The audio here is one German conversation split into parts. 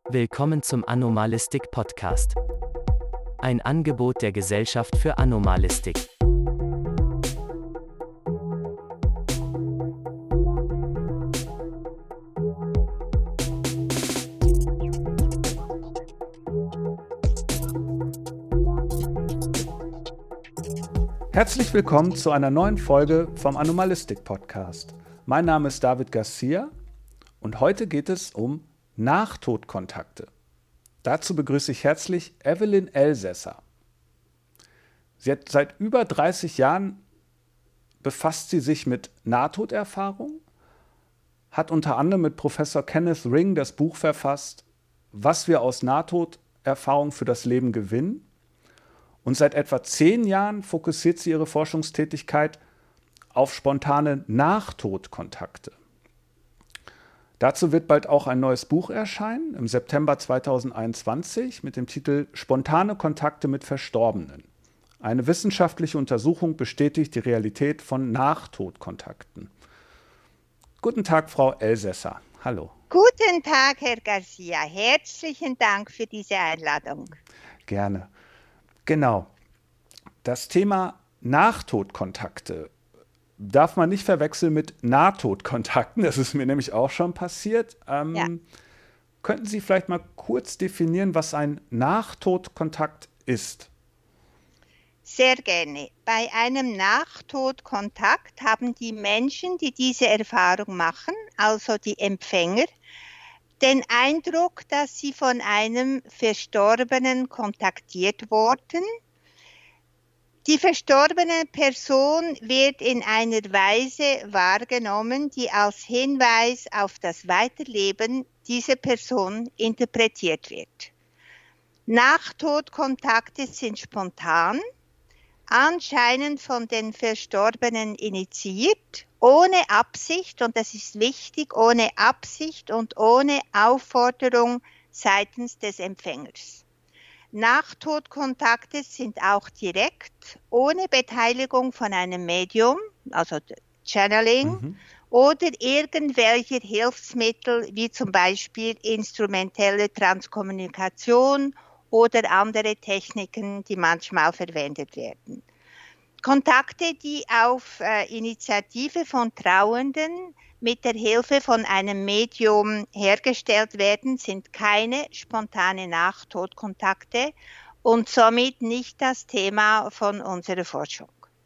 Willkommen zum Anomalistik Podcast. Ein Angebot der Gesellschaft für Anomalistik. Herzlich willkommen zu einer neuen Folge vom Anomalistik Podcast. Mein Name ist David Garcia und heute geht es um Nahtodkontakte. Dazu begrüße ich herzlich Evelyn Elsässer. Sie hat seit über 30 Jahren befasst sie sich mit Nahtoderfahrung, hat unter anderem mit Professor Kenneth Ring das Buch verfasst, Was wir aus Nahtoderfahrung für das Leben gewinnen. Und seit etwa 10 Jahren fokussiert sie ihre Forschungstätigkeit auf spontane Nahtodkontakte. Dazu wird bald auch ein neues Buch erscheinen, im September 2021, mit dem Titel Spontane Kontakte mit Verstorbenen. Eine wissenschaftliche Untersuchung bestätigt die Realität von Nahtodkontakten. Guten Tag, Frau Elsässer. Hallo. Guten Tag, Herr Garcia. Herzlichen Dank für diese Einladung. Gerne. Genau. Das Thema Nahtodkontakte darf man nicht verwechseln mit Nahtodkontakten. Das ist mir nämlich auch schon passiert. Ja. Könnten Sie vielleicht mal kurz definieren, was ein Nahtodkontakt ist? Sehr gerne. Bei einem Nahtodkontakt haben die Menschen, die diese Erfahrung machen, also die Empfänger, den Eindruck, dass sie von einem Verstorbenen kontaktiert wurden. Die verstorbene Person wird in einer Weise wahrgenommen, die als Hinweis auf das Weiterleben dieser Person interpretiert wird. Nahtodkontakte sind spontan, anscheinend von den Verstorbenen initiiert, ohne Absicht, und das ist wichtig, ohne Absicht und ohne Aufforderung seitens des Empfängers. Nahtodkontakte sind auch direkt, ohne Beteiligung von einem Medium, also Channeling, oder irgendwelcher Hilfsmittel, wie zum Beispiel instrumentelle Transkommunikation oder andere Techniken, die manchmal verwendet werden. Kontakte, die auf Initiative von Trauernden mit der Hilfe von einem Medium hergestellt werden, sind keine spontane Nahtodkontakte und somit nicht das Thema von unserer Forschung.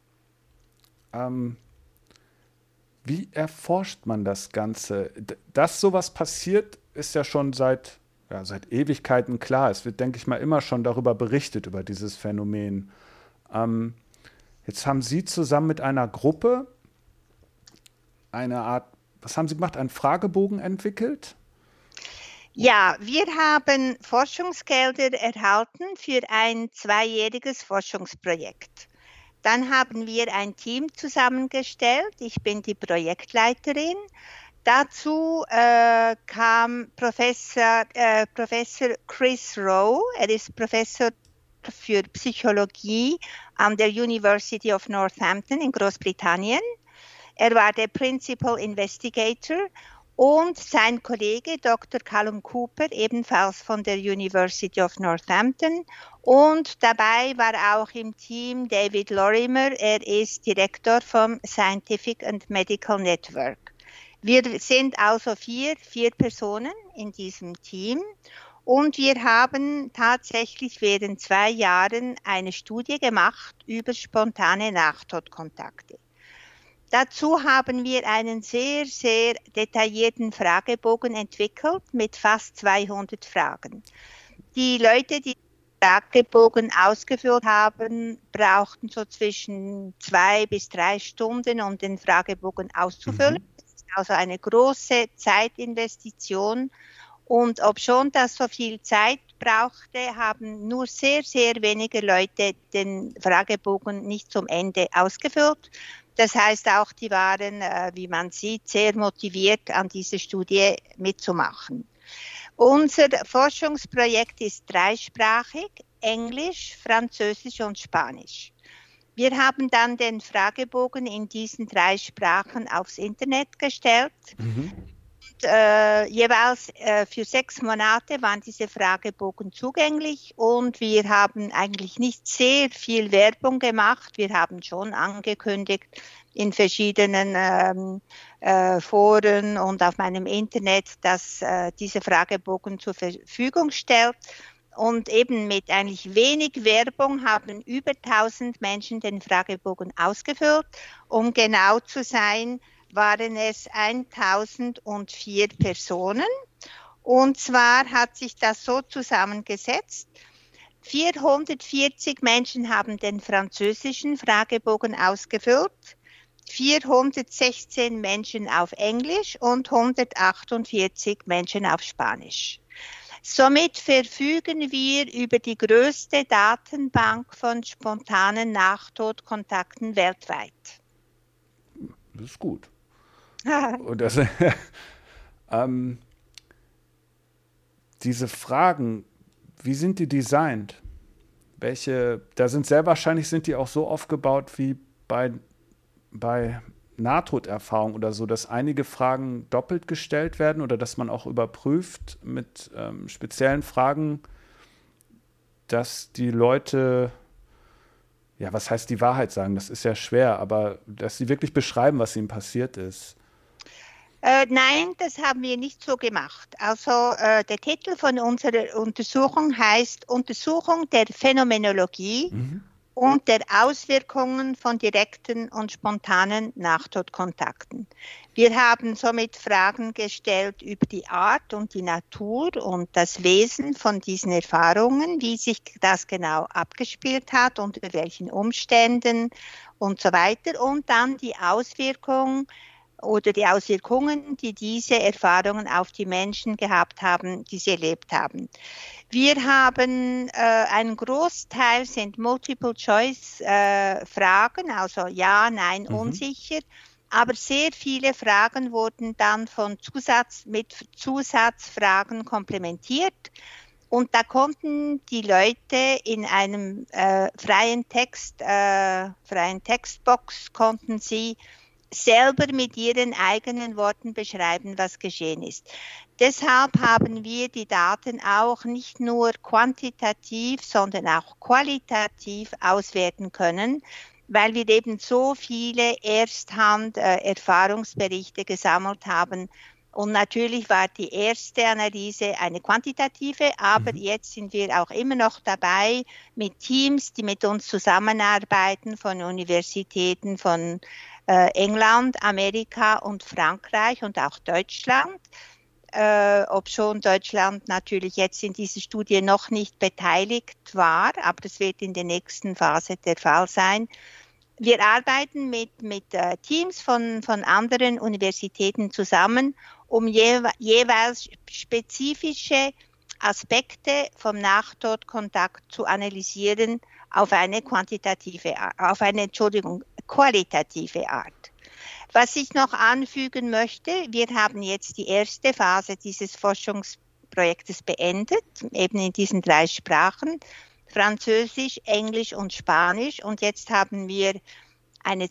Wie erforscht man das Ganze? Dass sowas passiert, ist ja schon seit Ewigkeiten klar. Es wird, denke ich mal, immer schon darüber berichtet, über dieses Phänomen. Jetzt haben Sie zusammen mit einer Gruppe eine Art, was haben Sie gemacht, einen Fragebogen entwickelt? Ja, wir haben Forschungsgelder erhalten für ein 2-jähriges Forschungsprojekt. Dann haben wir ein Team zusammengestellt. Ich bin die Projektleiterin. Dazu kam Professor Chris Rowe. Er ist Professor für Psychologie an der University of Northampton in Großbritannien. Er war der Principal Investigator und sein Kollege Dr. Callum Cooper, ebenfalls von der University of Northampton. Und dabei war auch im Team David Lorimer, er ist Direktor vom Scientific and Medical Network. Wir sind also vier Personen in diesem Team. Und wir haben tatsächlich während 2 Jahren eine Studie gemacht über spontane Nahtodkontakte. Dazu haben wir einen sehr, sehr detaillierten Fragebogen entwickelt mit fast 200 Fragen. Die Leute, die den Fragebogen ausgefüllt haben, brauchten so zwischen 2 bis 3 Stunden, um den Fragebogen auszufüllen. Das ist also eine große Zeitinvestition. Und obschon das so viel Zeit brauchte, haben nur sehr, sehr wenige Leute den Fragebogen nicht zum Ende ausgefüllt. Das heißt auch, die waren, wie man sieht, sehr motiviert, an dieser Studie mitzumachen. Unser Forschungsprojekt ist 3-sprachig, Englisch, Französisch und Spanisch. Wir haben dann den Fragebogen in diesen 3 Sprachen aufs Internet gestellt. jeweils für 6 Monate waren diese Fragebogen zugänglich und wir haben eigentlich nicht sehr viel Werbung gemacht. Wir haben schon angekündigt in verschiedenen Foren und auf meinem Internet, dass diese Fragebogen zur Verfügung stellt. Und eben mit eigentlich wenig Werbung haben über 1000 Menschen den Fragebogen ausgefüllt. Um genau zu sein, waren es 1004 Personen. Und zwar hat sich das so zusammengesetzt. 440 Menschen haben den französischen Fragebogen ausgefüllt, 416 Menschen auf Englisch und 148 Menschen auf Spanisch. Somit verfügen wir über die größte Datenbank von spontanen Nachtodkontakten weltweit. Das ist gut. Und das, diese Fragen, wie sind die designt? Da sind sehr wahrscheinlich sind die auch so aufgebaut wie bei Nahtoderfahrung oder so, dass einige Fragen doppelt gestellt werden oder dass man auch überprüft mit speziellen Fragen, dass die Leute, ja, was heißt die Wahrheit sagen? Das ist ja schwer, aber dass sie wirklich beschreiben, was ihnen passiert ist. Nein, das haben wir nicht so gemacht. Also der Titel von unserer Untersuchung heißt Untersuchung der Phänomenologie und der Auswirkungen von direkten und spontanen Nachtodkontakten. Wir haben somit Fragen gestellt über die Art und die Natur und das Wesen von diesen Erfahrungen, wie sich das genau abgespielt hat, unter welchen Umständen und so weiter. Und dann die Auswirkungen, die diese Erfahrungen auf die Menschen gehabt haben, die sie erlebt haben. Wir haben ein Großteil sind Multiple-Choice-Fragen, also ja, nein, unsicher. Aber sehr viele Fragen wurden dann mit Zusatzfragen komplementiert. Und da konnten die Leute in einem freien Textbox konnten sie selber mit ihren eigenen Worten beschreiben, was geschehen ist. Deshalb haben wir die Daten auch nicht nur quantitativ, sondern auch qualitativ auswerten können, weil wir eben so viele Erfahrungsberichte gesammelt haben. Und natürlich war die erste Analyse eine quantitative, aber jetzt sind wir auch immer noch dabei mit Teams, die mit uns zusammenarbeiten, von Universitäten, von England, Amerika und Frankreich und auch Deutschland, obschon Deutschland natürlich jetzt in dieser Studie noch nicht beteiligt war, aber das wird in der nächsten Phase der Fall sein. Wir arbeiten mit Teams von anderen Universitäten zusammen, um jeweils spezifische Aspekte vom Nachtodkontakt zu analysieren auf eine qualitative Art. Was ich noch anfügen möchte, wir haben jetzt die erste Phase dieses Forschungsprojektes beendet, eben in diesen 3 Sprachen, Französisch, Englisch und Spanisch. Und jetzt haben wir eine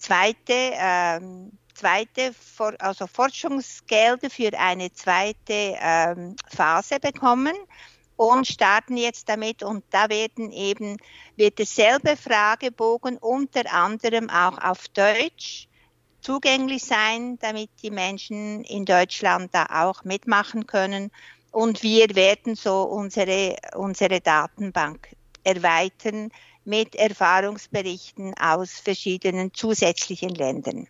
also Forschungsgelder für eine zweite Phase bekommen und starten jetzt damit. Und da wird derselbe Fragebogen unter anderem auch auf Deutsch zugänglich sein, damit die Menschen in Deutschland da auch mitmachen können. Und wir werden so unsere Datenbank erweitern mit Erfahrungsberichten aus verschiedenen zusätzlichen Ländern.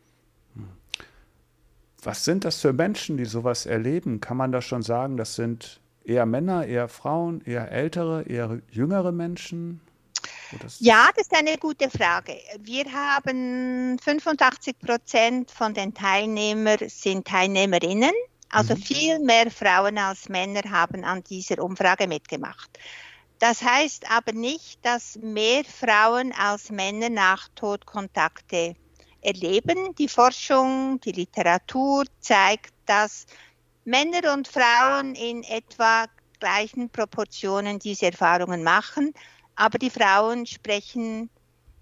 Was sind das für Menschen, die sowas erleben? Kann man das schon sagen, das sind eher Männer, eher Frauen, eher ältere, eher jüngere Menschen? Ja, das ist eine gute Frage. Wir haben 85% von den Teilnehmern sind Teilnehmerinnen, also viel mehr Frauen als Männer haben an dieser Umfrage mitgemacht. Das heißt aber nicht, dass mehr Frauen als Männer Nachtodkontakte erleben. Die Forschung, die Literatur zeigt, dass Männer und Frauen in etwa gleichen Proportionen diese Erfahrungen machen, aber die Frauen sprechen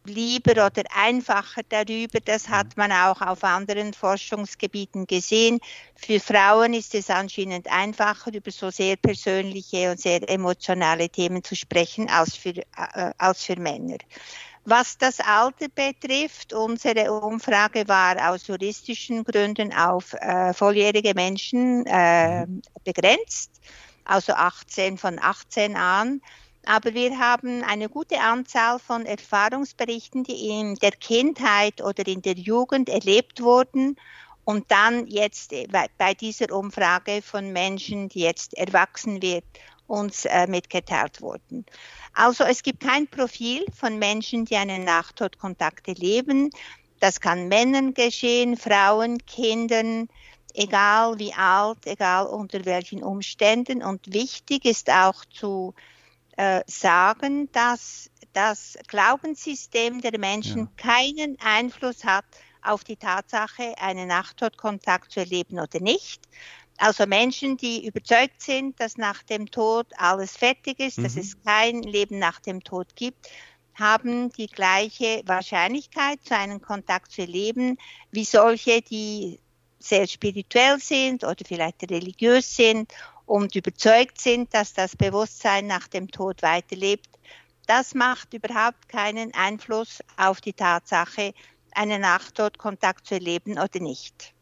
lieber oder einfacher darüber. Das hat man auch auf anderen Forschungsgebieten gesehen. Für Frauen ist es anscheinend einfacher, über so sehr persönliche und sehr emotionale Themen zu sprechen, als für Männer. Was das Alter betrifft, unsere Umfrage war aus juristischen Gründen auf volljährige Menschen begrenzt, also von 18 an. Aber wir haben eine gute Anzahl von Erfahrungsberichten, die in der Kindheit oder in der Jugend erlebt wurden und dann jetzt bei dieser Umfrage von Menschen, die jetzt erwachsen wird, uns mitgeteilt wurden. Also es gibt kein Profil von Menschen, die einen Nachtodkontakt erleben. Das kann Männern geschehen, Frauen, Kindern, egal wie alt, egal unter welchen Umständen. Und wichtig ist auch zu sagen, dass das Glaubenssystem der Menschen keinen Einfluss hat auf die Tatsache, einen Nachtodkontakt zu erleben oder nicht. Also Menschen, die überzeugt sind, dass nach dem Tod alles fertig ist, dass es kein Leben nach dem Tod gibt, haben die gleiche Wahrscheinlichkeit, zu einem Kontakt zu erleben, wie solche, die sehr spirituell sind oder vielleicht religiös sind und überzeugt sind, dass das Bewusstsein nach dem Tod weiterlebt. Das macht überhaupt keinen Einfluss auf die Tatsache, einen Nachtodkontakt zu erleben oder nicht.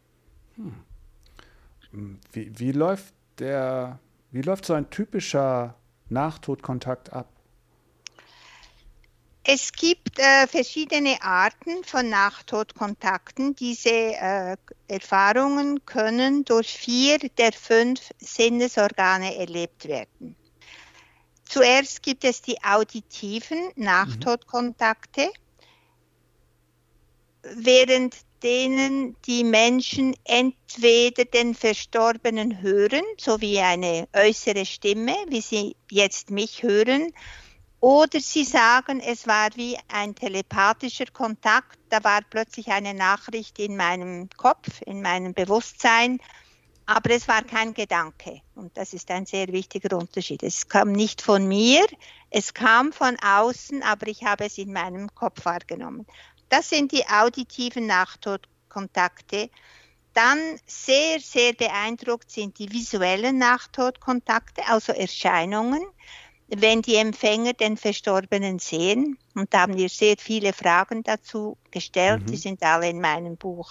Wie läuft so ein typischer Nachtodkontakt ab? Es gibt verschiedene Arten von Nachtodkontakten. Diese Erfahrungen können durch 4 der 5 Sinnesorgane erlebt werden. Zuerst gibt es die auditiven Nachtodkontakte, während denen die Menschen entweder den Verstorbenen hören, so wie eine äußere Stimme, wie sie jetzt mich hören, oder sie sagen, es war wie ein telepathischer Kontakt, da war plötzlich eine Nachricht in meinem Kopf, in meinem Bewusstsein, aber es war kein Gedanke. Und das ist ein sehr wichtiger Unterschied. Es kam nicht von mir, es kam von außen, aber ich habe es in meinem Kopf wahrgenommen. Das sind die auditiven Nachtodkontakte. Dann sehr, sehr beeindruckt sind die visuellen Nachtodkontakte, also Erscheinungen, wenn die Empfänger den Verstorbenen sehen. Und da haben wir sehr viele Fragen dazu gestellt. Die sind alle in meinem Buch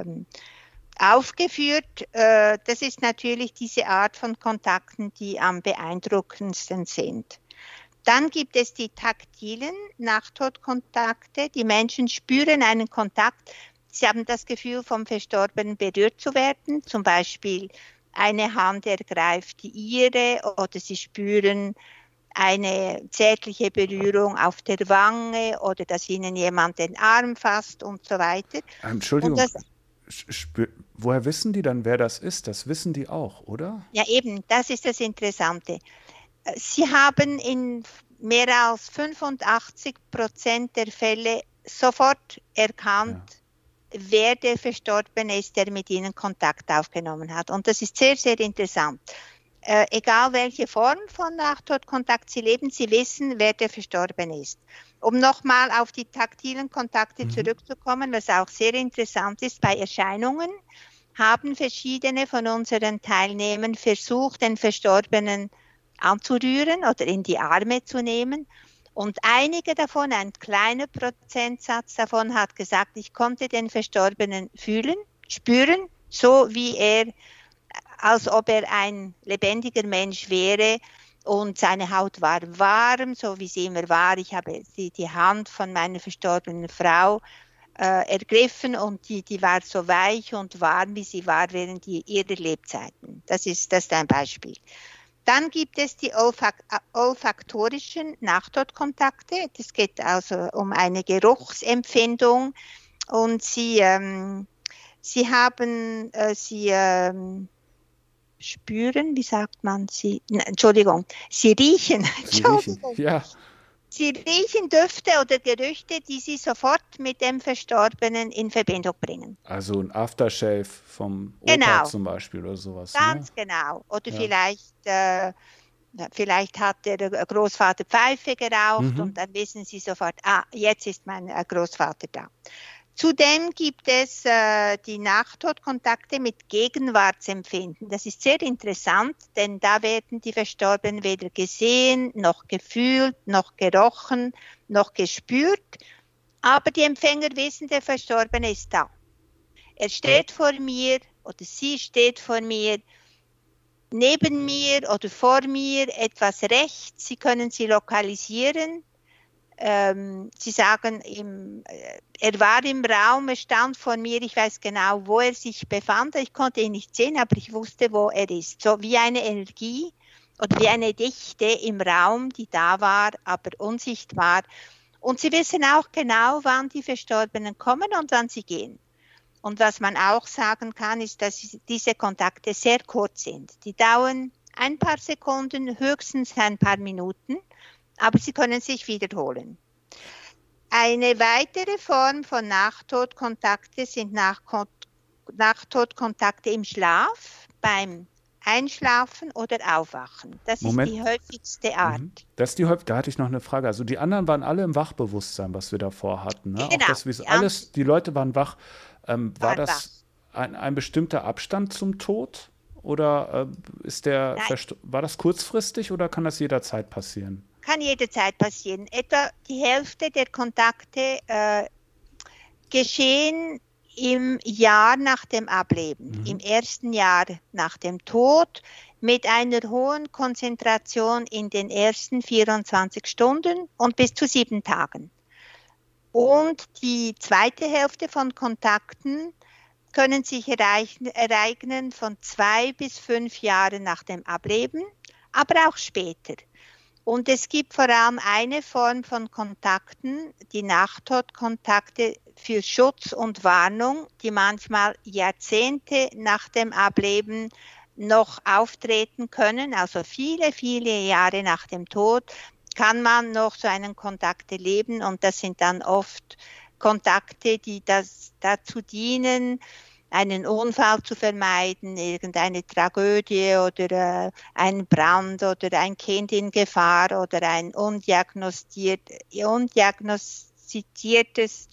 aufgeführt. Das ist natürlich diese Art von Kontakten, die am beeindruckendsten sind. Dann gibt es die taktilen Nachtodkontakte. Die Menschen spüren einen Kontakt. Sie haben das Gefühl, vom Verstorbenen berührt zu werden. Zum Beispiel eine Hand ergreift die ihre oder sie spüren eine zärtliche Berührung auf der Wange oder dass ihnen jemand den Arm fasst und so weiter. Entschuldigung, woher wissen die dann, wer das ist? Das wissen die auch, oder? Ja, eben, das ist das Interessante. Sie haben in mehr als 85% der Fälle sofort erkannt, wer der Verstorbene ist, der mit ihnen Kontakt aufgenommen hat. Und das ist sehr, sehr interessant. Egal welche Form von Nachtodkontakt sie leben, sie wissen, wer der Verstorbene ist. Um nochmal auf die taktilen Kontakte zurückzukommen, was auch sehr interessant ist, bei Erscheinungen haben verschiedene von unseren Teilnehmern versucht, den Verstorbenen anzurühren oder in die Arme zu nehmen. Und einige davon, ein kleiner Prozentsatz davon, hat gesagt, ich konnte den Verstorbenen fühlen, spüren, so wie er, als ob er ein lebendiger Mensch wäre und seine Haut war warm, so wie sie immer war. Ich habe die Hand von meiner verstorbenen Frau ergriffen und die war so weich und warm, wie sie war während ihrer Lebzeiten. Das ist ein Beispiel. Dann gibt es die olfaktorischen Nachtodkontakte. Das geht also um eine Geruchsempfindung und sie spüren, wie sagt man, sie riechen. Sie riechen Düfte oder Gerüchte, die sie sofort mit dem Verstorbenen in Verbindung bringen. Also ein Aftershave vom Opa zum Beispiel oder sowas. Ganz genau. Oder vielleicht Vielleicht hat der Großvater Pfeife geraucht und dann wissen Sie sofort, jetzt ist mein Großvater da. Zudem gibt es die Nachtodkontakte mit Gegenwartsempfinden. Das ist sehr interessant, denn da werden die Verstorbenen weder gesehen, noch gefühlt, noch gerochen, noch gespürt. Aber die Empfänger wissen, der Verstorbene ist da. Er steht vor mir oder sie steht vor mir, neben mir oder vor mir, etwas rechts. Sie können sie lokalisieren. Sie sagen, er war im Raum, er stand vor mir, ich weiß genau, wo er sich befand. Ich konnte ihn nicht sehen, aber ich wusste, wo er ist. So wie eine Energie oder wie eine Dichte im Raum, die da war, aber unsichtbar. Und sie wissen auch genau, wann die Verstorbenen kommen und wann sie gehen. Und was man auch sagen kann, ist, dass diese Kontakte sehr kurz sind. Die dauern ein paar Sekunden, höchstens ein paar Minuten, aber sie können sich wiederholen. Eine weitere Form von Nachtodkontakte sind Nachtodkontakte im Schlaf, beim Einschlafen oder Aufwachen. Das ist die häufigste Art. Da hatte ich noch eine Frage. Also die anderen waren alle im Wachbewusstsein, was wir davor hatten. Ne? Genau. Auch die Leute waren wach. War das ein bestimmter Abstand zum Tod? Oder war das kurzfristig oder kann das jederzeit passieren? Kann jederzeit passieren. Etwa die Hälfte der Kontakte geschehen im Jahr nach dem Ableben, im ersten Jahr nach dem Tod, mit einer hohen Konzentration in den ersten 24 Stunden und bis zu 7 Tagen. Und die zweite Hälfte von Kontakten können sich ereignen von 2 bis 5 Jahren nach dem Ableben, aber auch später. Und es gibt vor allem eine Form von Kontakten, die Nachtodkontakte für Schutz und Warnung, die manchmal Jahrzehnte nach dem Ableben noch auftreten können, also viele, viele Jahre nach dem Tod, kann man noch so einen Kontakt erleben und das sind dann oft Kontakte, die dazu dienen, einen Unfall zu vermeiden, irgendeine Tragödie oder ein Brand oder ein Kind in Gefahr oder ein undiagnostiziertes,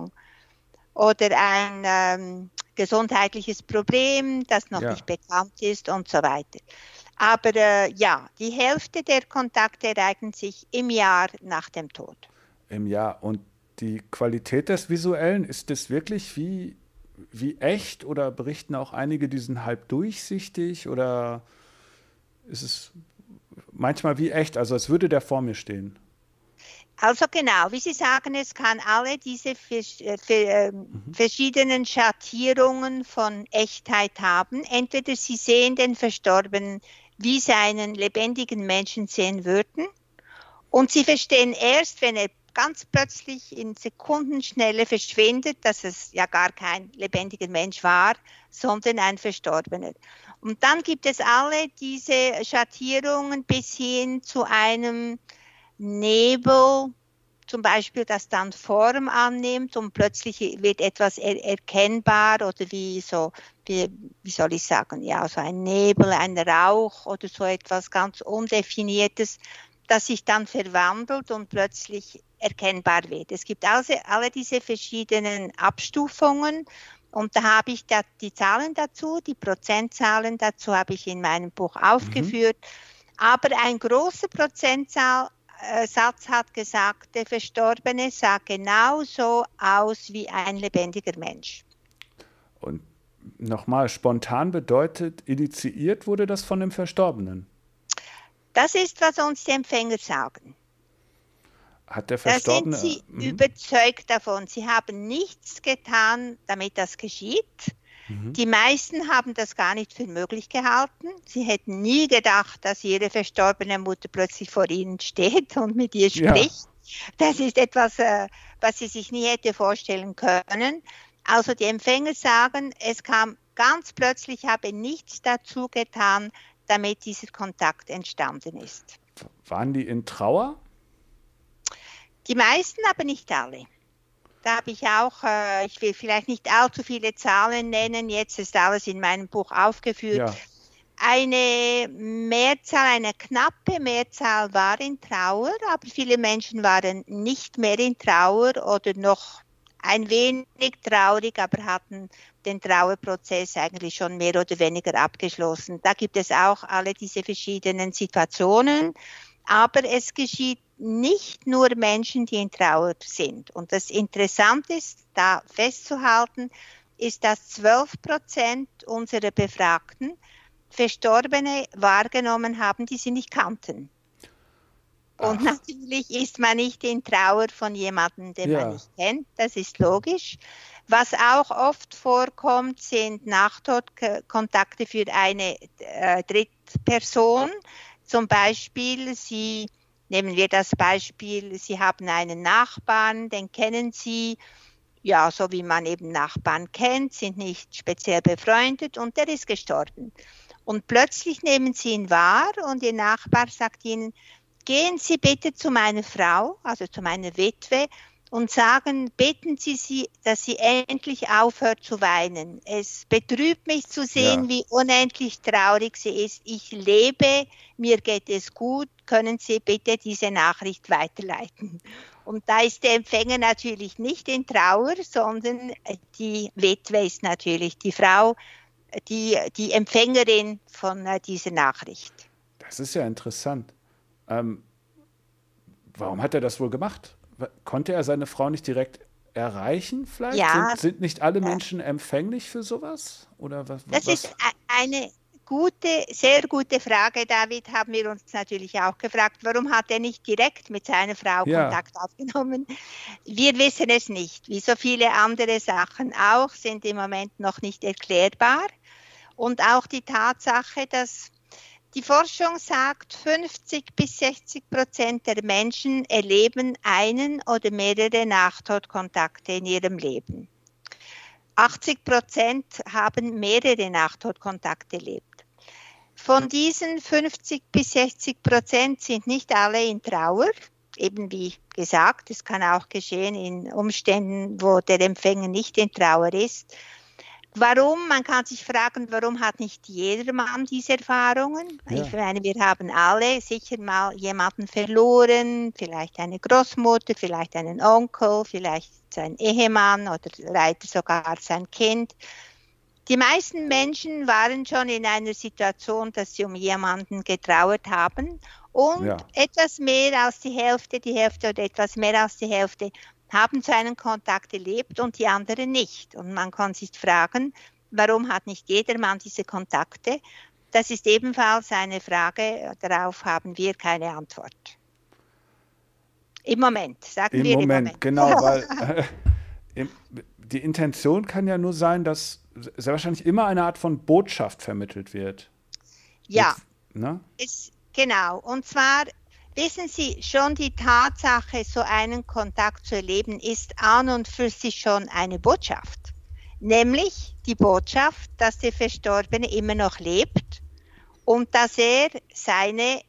oder ein gesundheitliches Problem, das noch nicht bekannt ist und so weiter. Aber die Hälfte der Kontakte ereignen sich im Jahr nach dem Tod. Im Jahr. Und die Qualität des Visuellen, ist das wirklich wie echt oder berichten auch einige, die sind halb durchsichtig oder ist es manchmal wie echt, also als würde der vor mir stehen? Also genau, wie Sie sagen, es kann alle diese verschiedenen Schattierungen von Echtheit haben. Entweder Sie sehen den Verstorbenen, wie Sie einen lebendigen Menschen sehen würden und Sie verstehen erst, wenn er ganz plötzlich in Sekundenschnelle verschwindet, dass es ja gar kein lebendiger Mensch war, sondern ein Verstorbener. Und dann gibt es alle diese Schattierungen bis hin zu einem Nebel, zum Beispiel, das dann Form annimmt und plötzlich wird etwas erkennbar oder wie soll ich sagen, so ein Nebel, ein Rauch oder so etwas ganz Undefiniertes, das sich dann verwandelt und plötzlich erkennbar wird. Es gibt also alle diese verschiedenen Abstufungen und da habe ich die Zahlen dazu, die Prozentzahlen dazu habe ich in meinem Buch aufgeführt. Aber ein großer Prozentsatz hat gesagt, der Verstorbene sah genauso aus wie ein lebendiger Mensch. Und nochmal, spontan bedeutet, initiiert wurde das von dem Verstorbenen? Das ist, was uns die Empfänger sagen. Hat der Verstorbene... Da sind sie überzeugt davon. Sie haben nichts getan, damit das geschieht. Die meisten haben das gar nicht für möglich gehalten. Sie hätten nie gedacht, dass ihre verstorbene Mutter plötzlich vor ihnen steht und mit ihr spricht. Ja. Das ist etwas, was sie sich nie hätte vorstellen können. Also die Empfänger sagen, es kam ganz plötzlich, habe nichts dazu getan, damit dieser Kontakt entstanden ist. Waren die in Trauer? Die meisten, aber nicht alle. Da habe ich auch, ich will vielleicht nicht allzu viele Zahlen nennen, jetzt ist alles in meinem Buch aufgeführt, Eine Mehrzahl, eine knappe Mehrzahl war in Trauer, aber viele Menschen waren nicht mehr in Trauer oder noch ein wenig traurig, aber hatten den Trauerprozess eigentlich schon mehr oder weniger abgeschlossen. Da gibt es auch alle diese verschiedenen Situationen, aber es geschieht nicht nur Menschen, die in Trauer sind. Und das Interessante ist, da festzuhalten, ist, dass 12% unserer Befragten Verstorbene wahrgenommen haben, die sie nicht kannten. Und natürlich ist man nicht in Trauer von jemandem, den man nicht kennt, das ist logisch. Was auch oft vorkommt, sind Nachtodkontakte für eine Drittperson. Zum Beispiel, nehmen wir das Beispiel, Sie haben einen Nachbarn, den kennen Sie, ja, so wie man eben Nachbarn kennt, sind nicht speziell befreundet und der ist gestorben. Und plötzlich nehmen Sie ihn wahr und Ihr Nachbar sagt Ihnen, gehen Sie bitte zu meiner Frau, also zu meiner Witwe, und bitten Sie, dass sie endlich aufhört zu weinen. Es betrübt mich zu sehen, wie unendlich traurig sie ist. Ich lebe, mir geht es gut, können Sie bitte diese Nachricht weiterleiten? Und da ist der Empfänger natürlich nicht in Trauer, sondern die Witwe ist natürlich die Frau, die Empfängerin von dieser Nachricht. Das ist ja interessant. Warum hat er das wohl gemacht? Konnte er seine Frau nicht direkt erreichen vielleicht? Ja. Sind nicht alle Menschen empfänglich für sowas? Oder was? Das ist eine sehr gute Frage, David, haben wir uns natürlich auch gefragt. Warum hat er nicht direkt mit seiner Frau Kontakt aufgenommen? Wir wissen es nicht. Wie so viele andere Sachen auch, sind im Moment noch nicht erklärbar. Und auch die Tatsache, dass die Forschung sagt, 50-60% der Menschen erleben einen oder mehrere Nachtodkontakte in ihrem Leben. 80% haben mehrere Nachtodkontakte erlebt. Von diesen 50-60% sind nicht alle in Trauer. Eben wie gesagt, es kann auch geschehen in Umständen, wo der Empfänger nicht in Trauer ist. Warum? Man kann sich fragen, warum hat nicht jedermann diese Erfahrungen? Ja. Ich meine, wir haben alle sicher mal jemanden verloren, vielleicht eine Großmutter, vielleicht einen Onkel, vielleicht sein Ehemann oder leider sogar sein Kind. Die meisten Menschen waren schon in einer Situation, dass sie um jemanden getrauert haben und etwas mehr als die Hälfte oder etwas mehr als die Hälfte haben so einen Kontakt erlebt und die anderen nicht. Und man kann sich fragen, warum hat nicht jedermann diese Kontakte? Das ist ebenfalls eine Frage, darauf haben wir keine Antwort. Im Moment, sagen wir im Moment. Genau, weil die Intention kann ja nur sein, dass sehr wahrscheinlich immer eine Art von Botschaft vermittelt wird. Ja, genau. Und zwar, wissen Sie, schon die Tatsache, so einen Kontakt zu erleben, ist an und für sich schon eine Botschaft. Nämlich die Botschaft, dass der Verstorbene immer noch lebt und dass er seine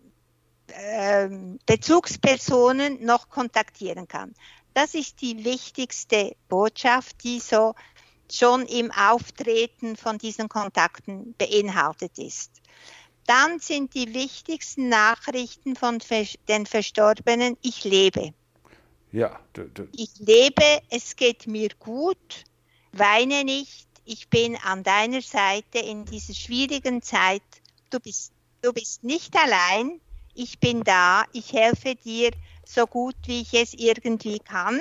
Bezugspersonen noch kontaktieren kann. Das ist die wichtigste Botschaft, die so schon im Auftreten von diesen Kontakten beinhaltet ist. Dann sind die wichtigsten Nachrichten von den Verstorbenen, ich lebe. Ja. Ich lebe, es geht mir gut, weine nicht, ich bin an deiner Seite in dieser schwierigen Zeit. Du bist nicht allein, ich bin da, ich helfe dir so gut, wie ich es irgendwie kann.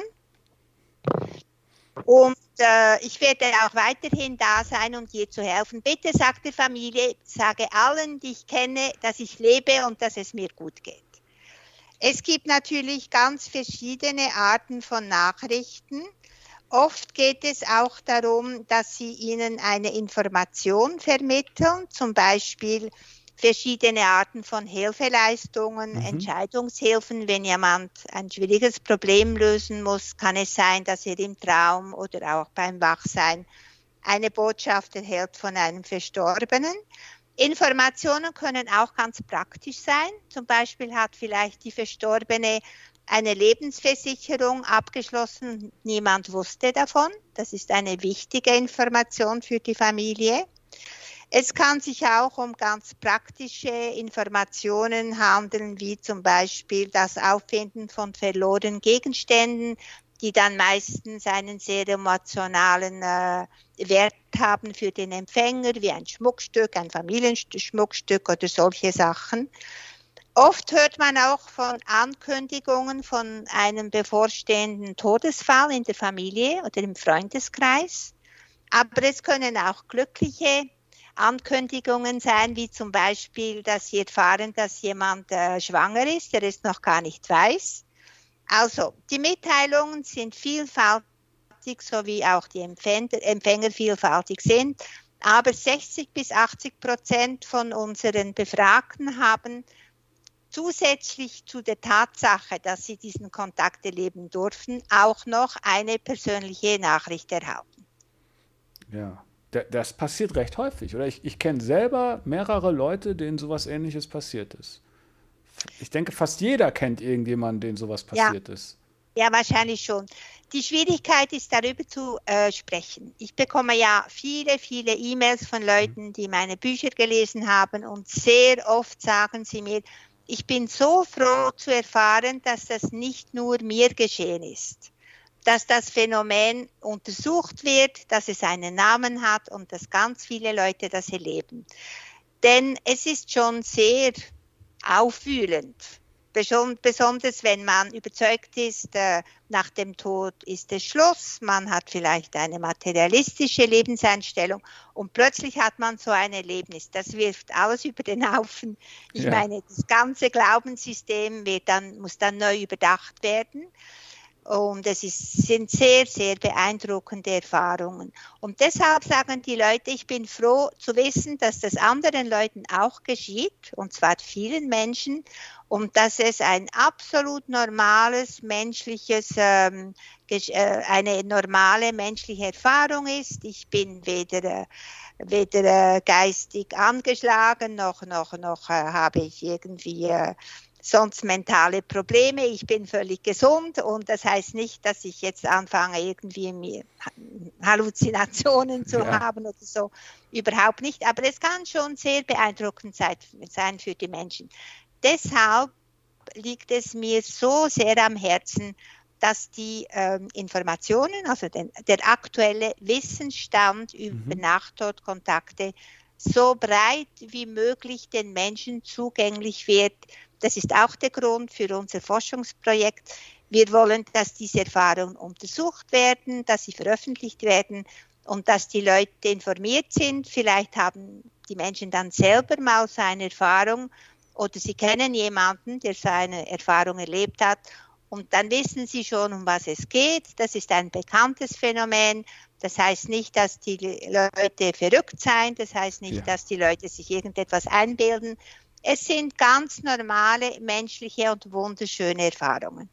Und ich werde auch weiterhin da sein, um dir zu helfen. Bitte sag der Familie, sage allen, die ich kenne, dass ich lebe und dass es mir gut geht. Es gibt natürlich ganz verschiedene Arten von Nachrichten. Oft geht es auch darum, dass sie ihnen eine Information vermitteln, zum Beispiel verschiedene Arten von Hilfeleistungen, Entscheidungshilfen. Wenn jemand ein schwieriges Problem lösen muss, kann es sein, dass er im Traum oder auch beim Wachsein eine Botschaft erhält von einem Verstorbenen. Informationen können auch ganz praktisch sein. Zum Beispiel hat vielleicht die Verstorbene eine Lebensversicherung abgeschlossen und niemand wusste davon. Das ist eine wichtige Information für die Familie. Es kann sich auch um ganz praktische Informationen handeln, wie zum Beispiel das Auffinden von verlorenen Gegenständen, die dann meistens einen sehr emotionalen Wert haben für den Empfänger, wie ein Schmuckstück, ein Familienschmuckstück oder solche Sachen. Oft hört man auch von Ankündigungen von einem bevorstehenden Todesfall in der Familie oder im Freundeskreis. Aber es können auch glückliche Ankündigungen sein, wie zum Beispiel, dass Sie erfahren, dass jemand schwanger ist, der es noch gar nicht weiß. Also, die Mitteilungen sind vielfältig, so wie auch die Empfänger vielfältig sind. Aber 60-80% von unseren Befragten haben zusätzlich zu der Tatsache, dass sie diesen Kontakt erleben durften, auch noch eine persönliche Nachricht erhalten. Ja, das passiert recht häufig, oder? Ich kenne selber mehrere Leute, denen sowas Ähnliches passiert ist. Ich denke, fast jeder kennt irgendjemanden, denen sowas passiert ist. Ja, wahrscheinlich schon. Die Schwierigkeit ist, darüber zu sprechen. Ich bekomme ja viele E-Mails von Leuten, die meine Bücher gelesen haben, und sehr oft sagen sie mir, ich bin so froh zu erfahren, dass das nicht nur mir geschehen ist, dass das Phänomen untersucht wird, dass es einen Namen hat und dass ganz viele Leute das erleben. Denn es ist schon sehr aufwühlend, besonders wenn man überzeugt ist, nach dem Tod ist es Schluss, man hat vielleicht eine materialistische Lebenseinstellung und plötzlich hat man so ein Erlebnis. Das wirft alles über den Haufen. Ich meine, das ganze Glaubenssystem muss dann neu überdacht werden. Und sind sehr, sehr beeindruckende Erfahrungen. Und deshalb sagen die Leute, ich bin froh zu wissen, dass das anderen Leuten auch geschieht, und zwar vielen Menschen, und dass es ein absolut normales menschliches, eine normale menschliche Erfahrung ist. Ich bin weder geistig angeschlagen, noch habe ich irgendwie sonst mentale Probleme. Ich bin völlig gesund und das heißt nicht, dass ich jetzt anfange, irgendwie Halluzinationen zu haben oder so. Überhaupt nicht. Aber es kann schon sehr beeindruckend sein für die Menschen. Deshalb liegt es mir so sehr am Herzen, dass die Informationen, also der aktuelle Wissensstand über Nachtodkontakte so breit wie möglich den Menschen zugänglich wird. Das ist auch der Grund für unser Forschungsprojekt. Wir wollen, dass diese Erfahrungen untersucht werden, dass sie veröffentlicht werden und dass die Leute informiert sind. Vielleicht haben die Menschen dann selber mal so eine Erfahrung oder sie kennen jemanden, der so eine Erfahrung erlebt hat. Und dann wissen sie schon, um was es geht. Das ist ein bekanntes Phänomen. Das heißt nicht, dass die Leute verrückt seien. Das heißt nicht, dass die Leute sich irgendetwas einbilden. Es sind ganz normale, menschliche und wunderschöne Erfahrungen.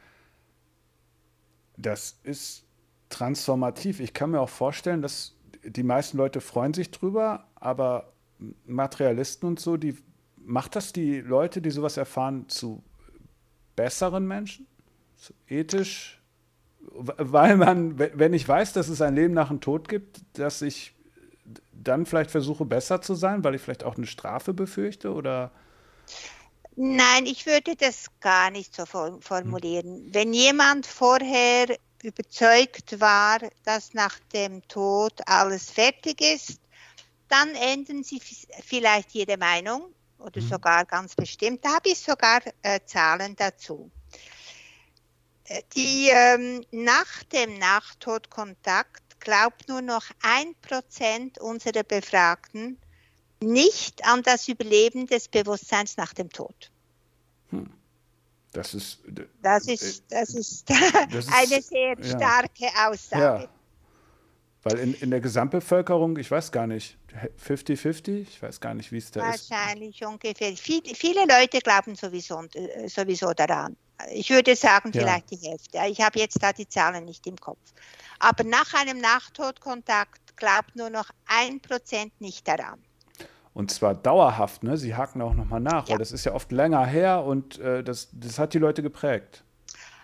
Das ist transformativ. Ich kann mir auch vorstellen, dass die meisten Leute freuen sich drüber, aber Materialisten und so, macht das die Leute, die sowas erfahren, zu besseren Menschen? Zu ethisch? Weil man, wenn ich weiß, dass es ein Leben nach dem Tod gibt, dass ich dann vielleicht versuche, besser zu sein, weil ich vielleicht auch eine Strafe befürchte, oder? Nein, ich würde das gar nicht so formulieren. Wenn jemand vorher überzeugt war, dass nach dem Tod alles fertig ist, dann ändern sie vielleicht ihre Meinung oder sogar ganz bestimmt. Da habe ich sogar Zahlen dazu. Nach dem Nachtodkontakt glaubt nur noch 1% unserer Befragten nicht an das Überleben des Bewusstseins nach dem Tod. Das ist eine sehr starke Aussage. Ja. Weil in der Gesamtbevölkerung, ich weiß gar nicht, 50-50? Ich weiß gar nicht, wie es da ist. Wahrscheinlich ungefähr. Viele Leute glauben sowieso daran. Ich würde sagen, vielleicht die Hälfte. Ich habe jetzt da die Zahlen nicht im Kopf. Aber nach einem Nachtodkontakt glaubt nur noch 1% nicht daran. Und zwar dauerhaft, ne? Sie haken auch nochmal nach, weil das ist ja oft länger her und das hat die Leute geprägt.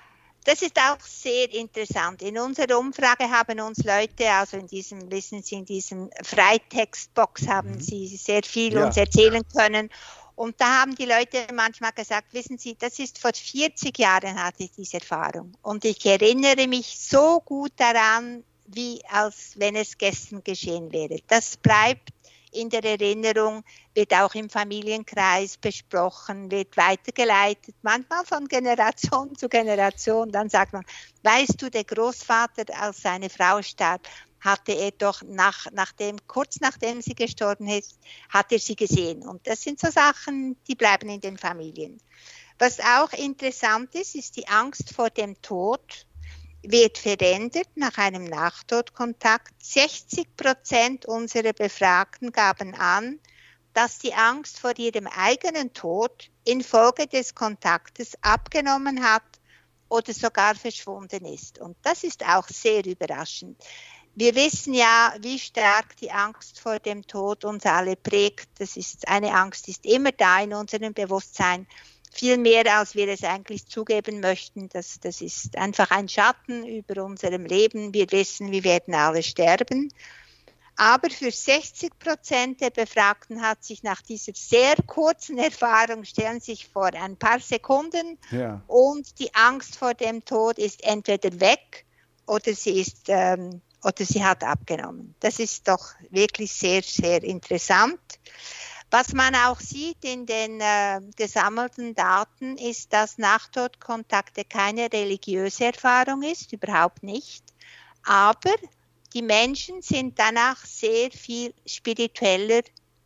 Das ist auch sehr interessant. In unserer Umfrage haben uns Leute, also in diesem Freitextbox haben sie sehr viel uns erzählen können. Und da haben die Leute manchmal gesagt, wissen Sie, das ist vor 40 Jahren hatte ich diese Erfahrung. Und ich erinnere mich so gut daran, wie als wenn es gestern geschehen wäre. Das bleibt in der Erinnerung, wird auch im Familienkreis besprochen, wird weitergeleitet, manchmal von Generation zu Generation. Dann sagt man, weißt du, der Großvater, als seine Frau starb, hatte er doch kurz nachdem sie gestorben ist, hat er sie gesehen. Und das sind so Sachen, die bleiben in den Familien. Was auch interessant ist, ist die Angst vor dem Tod. Wird verändert nach einem Nachtodkontakt. 60% unserer Befragten gaben an, dass die Angst vor ihrem eigenen Tod infolge des Kontaktes abgenommen hat oder sogar verschwunden ist. Und das ist auch sehr überraschend. Wir wissen ja, wie stark die Angst vor dem Tod uns alle prägt. Eine Angst, die ist immer da in unserem Bewusstsein. Viel mehr, als wir es eigentlich zugeben möchten. Das ist einfach ein Schatten über unserem Leben. Wir wissen, wir werden alle sterben. Aber für 60% der Befragten hat sich nach dieser sehr kurzen Erfahrung, stellen Sie sich vor, ein paar Sekunden, und die Angst vor dem Tod ist entweder weg oder sie hat abgenommen. Das ist doch wirklich sehr, sehr interessant. Was man auch sieht in den gesammelten Daten ist, dass Nachtodkontakte keine religiöse Erfahrung ist, überhaupt nicht. Aber die Menschen sind danach sehr viel spiritueller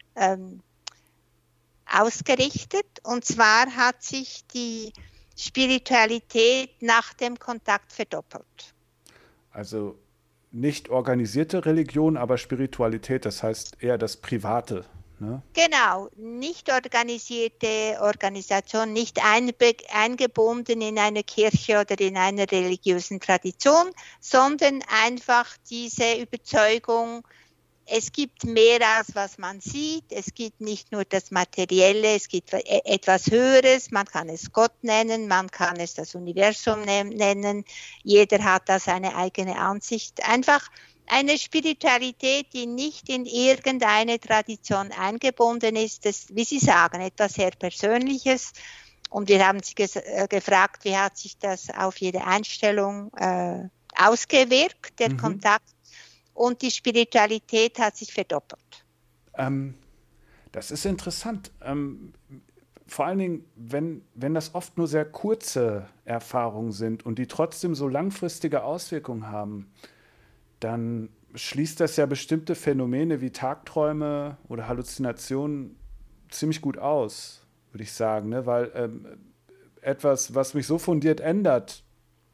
ausgerichtet. Und zwar hat sich die Spiritualität nach dem Kontakt verdoppelt. Also nicht organisierte Religion, aber Spiritualität, das heißt eher das Private. Ne? Genau, nicht organisierte Organisation, nicht eingebunden in eine Kirche oder in einer religiösen Tradition, sondern einfach diese Überzeugung, es gibt mehr als was man sieht, es gibt nicht nur das Materielle, es gibt etwas Höheres, man kann es Gott nennen, man kann es das Universum nennen, jeder hat da seine eigene Ansicht, einfach eine Spiritualität, die nicht in irgendeine Tradition eingebunden ist, das, wie Sie sagen, etwas sehr Persönliches. Und wir haben Sie gefragt, wie hat sich das auf Ihre Einstellung ausgewirkt, der Kontakt. Und die Spiritualität hat sich verdoppelt. Das ist interessant. Vor allen Dingen, wenn das oft nur sehr kurze Erfahrungen sind und die trotzdem so langfristige Auswirkungen haben, dann schließt das ja bestimmte Phänomene wie Tagträume oder Halluzinationen ziemlich gut aus, würde ich sagen. Ne? Weil etwas, was mich so fundiert ändert,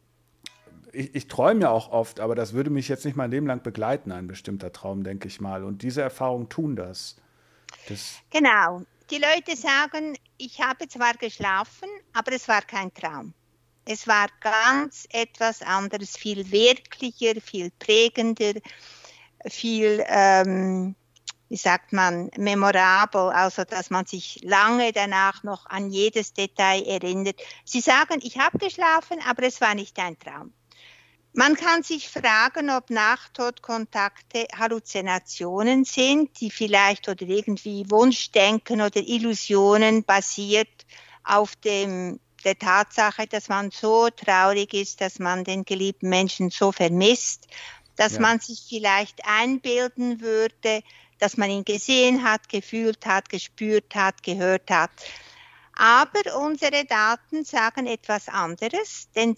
ich träume ja auch oft, aber das würde mich jetzt nicht mein Leben lang begleiten, ein bestimmter Traum, denke ich mal. Und diese Erfahrungen tun das. Genau. Die Leute sagen, ich habe zwar geschlafen, aber es war kein Traum. Es war ganz etwas anderes, viel wirklicher, viel prägender, viel, wie sagt man, memorabel, also dass man sich lange danach noch an jedes Detail erinnert. Sie sagen, ich habe geschlafen, aber es war nicht ein Traum. Man kann sich fragen, ob Nachtodkontakte Halluzinationen sind, die vielleicht oder irgendwie Wunschdenken oder Illusionen basiert auf der Tatsache, dass man so traurig ist, dass man den geliebten Menschen so vermisst, dass man sich vielleicht einbilden würde, dass man ihn gesehen hat, gefühlt hat, gespürt hat, gehört hat. Aber unsere Daten sagen etwas anderes, denn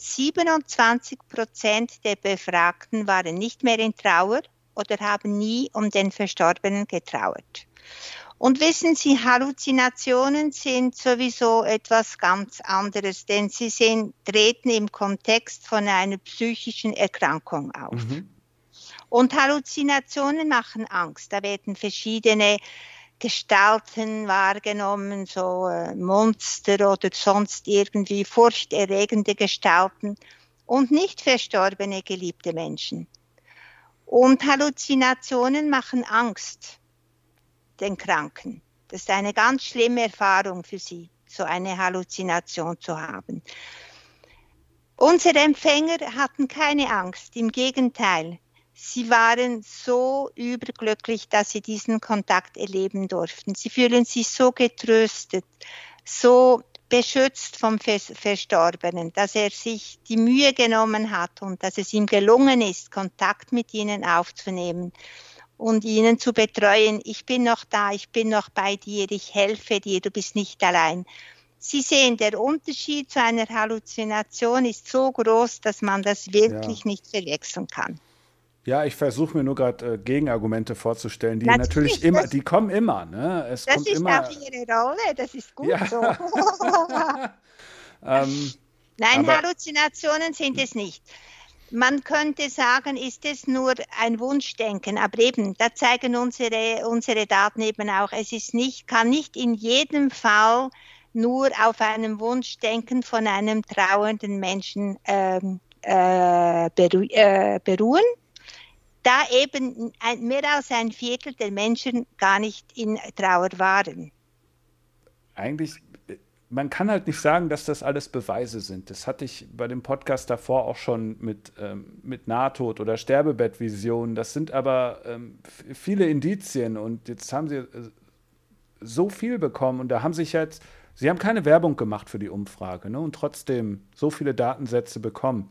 27% der Befragten waren nicht mehr in Trauer oder haben nie um den Verstorbenen getrauert. Und wissen Sie, Halluzinationen sind sowieso etwas ganz anderes, denn sie treten im Kontext von einer psychischen Erkrankung auf. Und Halluzinationen machen Angst. Da werden verschiedene Gestalten wahrgenommen, so Monster oder sonst irgendwie furchterregende Gestalten und nicht verstorbene geliebte Menschen. Und Halluzinationen machen Angst den Kranken. Das ist eine ganz schlimme Erfahrung für sie, so eine Halluzination zu haben. Unsere Empfänger hatten keine Angst, im Gegenteil. Sie waren so überglücklich, dass sie diesen Kontakt erleben durften. Sie fühlen sich so getröstet, so beschützt vom Verstorbenen, dass er sich die Mühe genommen hat und dass es ihm gelungen ist, Kontakt mit ihnen aufzunehmen und ihnen zu betreuen. Ich bin noch da, ich bin noch bei dir, ich helfe dir, du bist nicht allein. Sie sehen, der Unterschied zu einer Halluzination ist so groß, dass man das wirklich nicht verwechseln kann. Ja, ich versuche mir nur gerade Gegenargumente vorzustellen, die natürlich immer, die kommen immer. Ne? Das ist immer, auch ihre Rolle, das ist gut so. Nein, Halluzinationen sind es nicht. Man könnte sagen, ist es nur ein Wunschdenken, aber eben, da zeigen unsere Daten eben auch, es ist nicht, kann nicht in jedem Fall nur auf einem Wunschdenken von einem trauernden Menschen beruhen, da eben mehr als ein Viertel der Menschen gar nicht in Trauer waren. Eigentlich, man kann halt nicht sagen, dass das alles Beweise sind. Das hatte ich bei dem Podcast davor auch schon mit Nahtod oder Sterbebettvisionen. Das sind aber viele Indizien und jetzt haben sie so viel bekommen und da haben sich jetzt, sie haben keine Werbung gemacht für die Umfrage, ne, und trotzdem so viele Datensätze bekommen.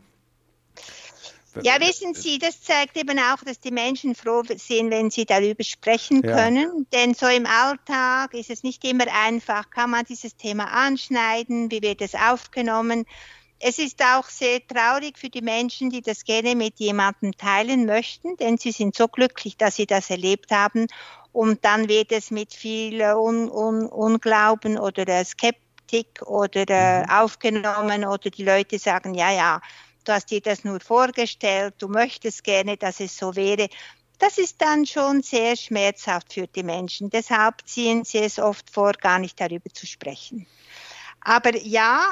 Ja, wissen Sie, das zeigt eben auch, dass die Menschen froh sind, wenn sie darüber sprechen können. Denn so im Alltag ist es nicht immer einfach. Kann man dieses Thema anschneiden? Wie wird es aufgenommen? Es ist auch sehr traurig für die Menschen, die das gerne mit jemandem teilen möchten, denn sie sind so glücklich, dass sie das erlebt haben. Und dann wird es mit viel Unglauben oder Skeptik oder aufgenommen oder die Leute sagen, ja, du hast dir das nur vorgestellt, du möchtest gerne, dass es so wäre. Das ist dann schon sehr schmerzhaft für die Menschen. Deshalb ziehen sie es oft vor, gar nicht darüber zu sprechen. Aber ja,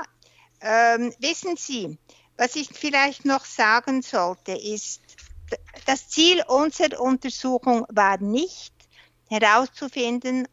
wissen Sie, was ich vielleicht noch sagen sollte, ist, das Ziel unserer Untersuchung war nicht, herauszufinden,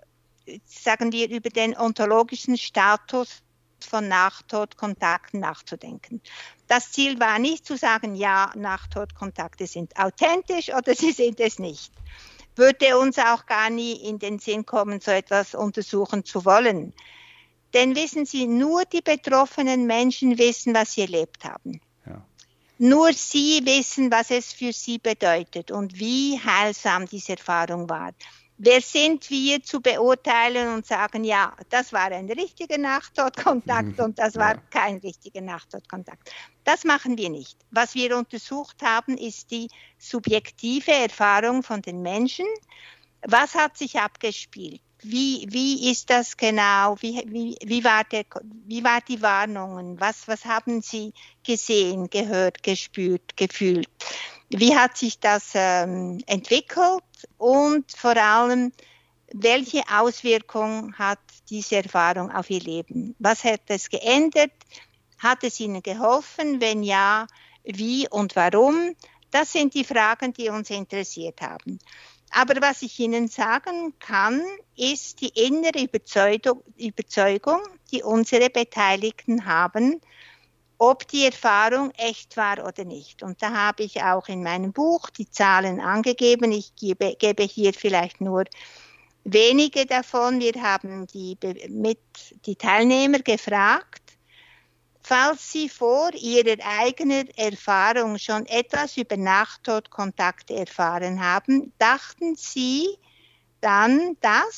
sagen wir, über den ontologischen Status von Nachtodkontakten nachzudenken. Das Ziel war nicht zu sagen, ja, Nachtodkontakte sind authentisch oder sie sind es nicht. Würde uns auch gar nie in den Sinn kommen, so etwas untersuchen zu wollen. Denn wissen Sie, nur die betroffenen Menschen wissen, was sie erlebt haben. Ja. Nur sie wissen, was es für sie bedeutet und wie heilsam diese Erfahrung war. Wer sind wir zu beurteilen und sagen, ja, das war ein richtiger Nachtodkontakt und das war kein richtiger Nachtodkontakt. Das machen wir nicht. Was wir untersucht haben, ist die subjektive Erfahrung von den Menschen. Was hat sich abgespielt? Wie ist das genau? Wie war die Warnungen? Was haben Sie gesehen, gehört, gespürt, gefühlt? Wie hat sich das entwickelt und vor allem, welche Auswirkung hat diese Erfahrung auf Ihr Leben? Was hat es geändert? Hat es Ihnen geholfen? Wenn ja, wie und warum? Das sind die Fragen, die uns interessiert haben. Aber was ich Ihnen sagen kann, ist die innere Überzeugung, die unsere Beteiligten haben, ob die Erfahrung echt war oder nicht. Und da habe ich auch in meinem Buch die Zahlen angegeben. Ich gebe hier vielleicht nur wenige davon. Wir haben die Teilnehmer gefragt, falls sie vor ihrer eigenen Erfahrung schon etwas über Nachtodkontakte erfahren haben, dachten sie dann,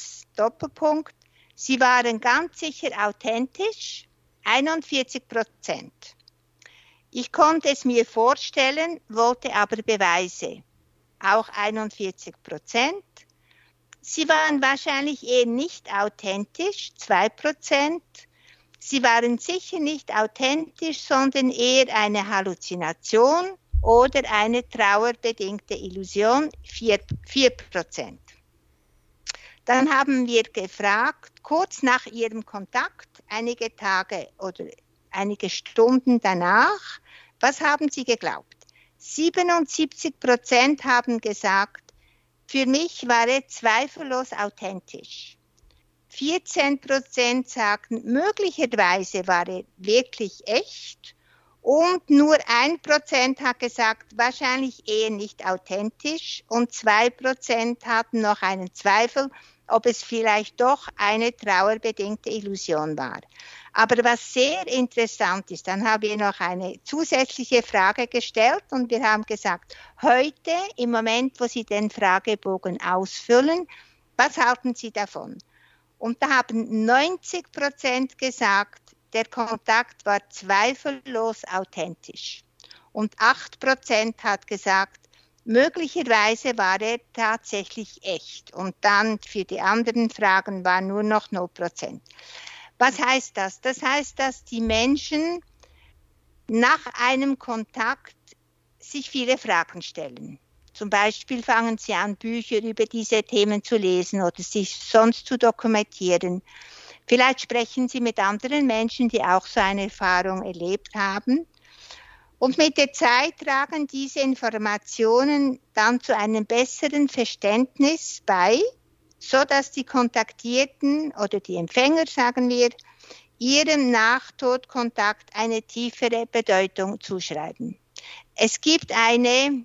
sie waren ganz sicher authentisch, 41%. Ich konnte es mir vorstellen, wollte aber Beweise, auch 41%. Sie waren wahrscheinlich eher nicht authentisch, 2%. Sie waren sicher nicht authentisch, sondern eher eine Halluzination oder eine trauerbedingte Illusion, 4%. Dann haben wir gefragt, kurz nach ihrem Kontakt, einige Tage oder einige Stunden danach, was haben Sie geglaubt? 77% haben gesagt, für mich war er zweifellos authentisch. 14% sagten, möglicherweise war er wirklich echt Und nur 1% hat gesagt, wahrscheinlich eher nicht authentisch, und 2% hatten noch einen Zweifel, ob es vielleicht doch eine trauerbedingte Illusion war. Aber was sehr interessant ist, dann haben wir noch eine zusätzliche Frage gestellt und wir haben gesagt, heute, im Moment, wo Sie den Fragebogen ausfüllen, was halten Sie davon? Und da haben 90% gesagt, der Kontakt war zweifellos authentisch. Und 8% hat gesagt, möglicherweise war er tatsächlich echt. Und dann für die anderen Fragen war nur noch 0%. Was heißt das? Das heißt, dass die Menschen nach einem Kontakt sich viele Fragen stellen. Zum Beispiel fangen sie an, Bücher über diese Themen zu lesen oder sich sonst zu dokumentieren. Vielleicht sprechen Sie mit anderen Menschen, die auch so eine Erfahrung erlebt haben. Und mit der Zeit tragen diese Informationen dann zu einem besseren Verständnis bei, sodass die Kontaktierten oder die Empfänger, sagen wir, ihrem Nachtodkontakt eine tiefere Bedeutung zuschreiben. Es gibt eine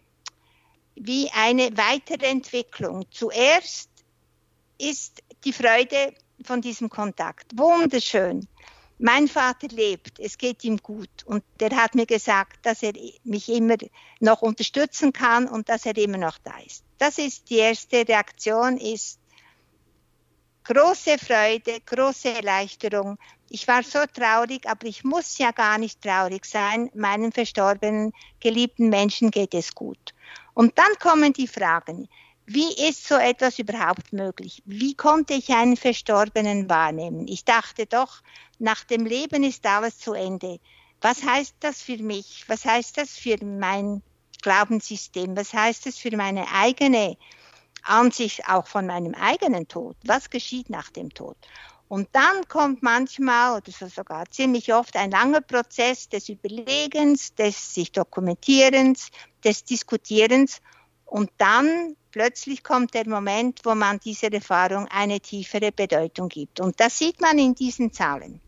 Weiterentwicklung. Zuerst ist die Freude von diesem Kontakt wunderschön. Mein Vater lebt, es geht ihm gut und der hat mir gesagt, dass er mich immer noch unterstützen kann und dass er immer noch da ist. Das ist die erste Reaktion, ist große Freude, große Erleichterung. Ich war so traurig, aber ich muss ja gar nicht traurig sein. Meinen verstorbenen, geliebten Menschen geht es gut. Und dann kommen die Fragen. Wie ist so etwas überhaupt möglich? Wie konnte ich einen Verstorbenen wahrnehmen? Ich dachte doch, nach dem Leben ist alles zu Ende. Was heißt das für mich? Was heißt das für mein Glaubenssystem? Was heißt das für meine eigene Ansicht auch von meinem eigenen Tod? Was geschieht nach dem Tod? Und dann kommt manchmal oder sogar ziemlich oft ein langer Prozess des Überlegens, des sich Dokumentierens, des Diskutierens. Und dann plötzlich kommt der Moment, wo man dieser Erfahrung eine tiefere Bedeutung gibt. Und das sieht man in diesen Zahlen.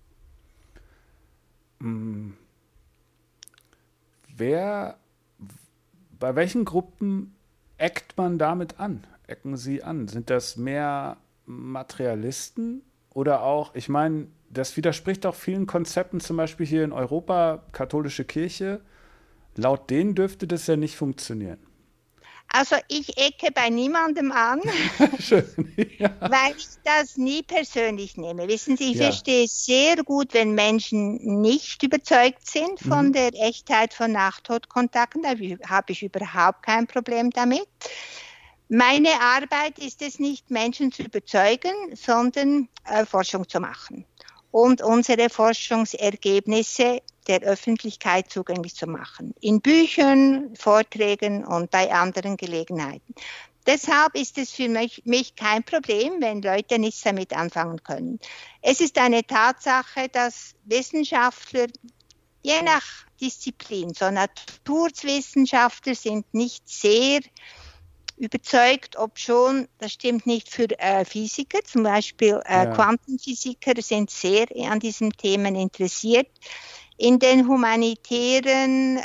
Bei welchen Gruppen eckt man damit an? Ecken Sie an? Sind das mehr Materialisten oder auch, ich meine, das widerspricht auch vielen Konzepten, zum Beispiel hier in Europa, katholische Kirche. Laut denen dürfte das ja nicht funktionieren. Also ich ecke bei niemandem an, Schön, ja. weil ich das nie persönlich nehme. Wissen Sie, ich Ja. verstehe sehr gut, wenn Menschen nicht überzeugt sind von der Echtheit von Nachtodkontakten. Da habe ich überhaupt kein Problem damit. Meine Arbeit ist es nicht, Menschen zu überzeugen, sondern Forschung zu machen und unsere Forschungsergebnisse der Öffentlichkeit zugänglich zu machen. In Büchern, Vorträgen und bei anderen Gelegenheiten. Deshalb ist es für mich kein Problem, wenn Leute nichts damit anfangen können. Es ist eine Tatsache, dass Wissenschaftler, je nach Disziplin, so Naturwissenschaftler sind nicht sehr überzeugt, obschon, das stimmt nicht für Physiker, zum Beispiel Quantenphysiker sind sehr an diesen Themen interessiert. In den humanitären,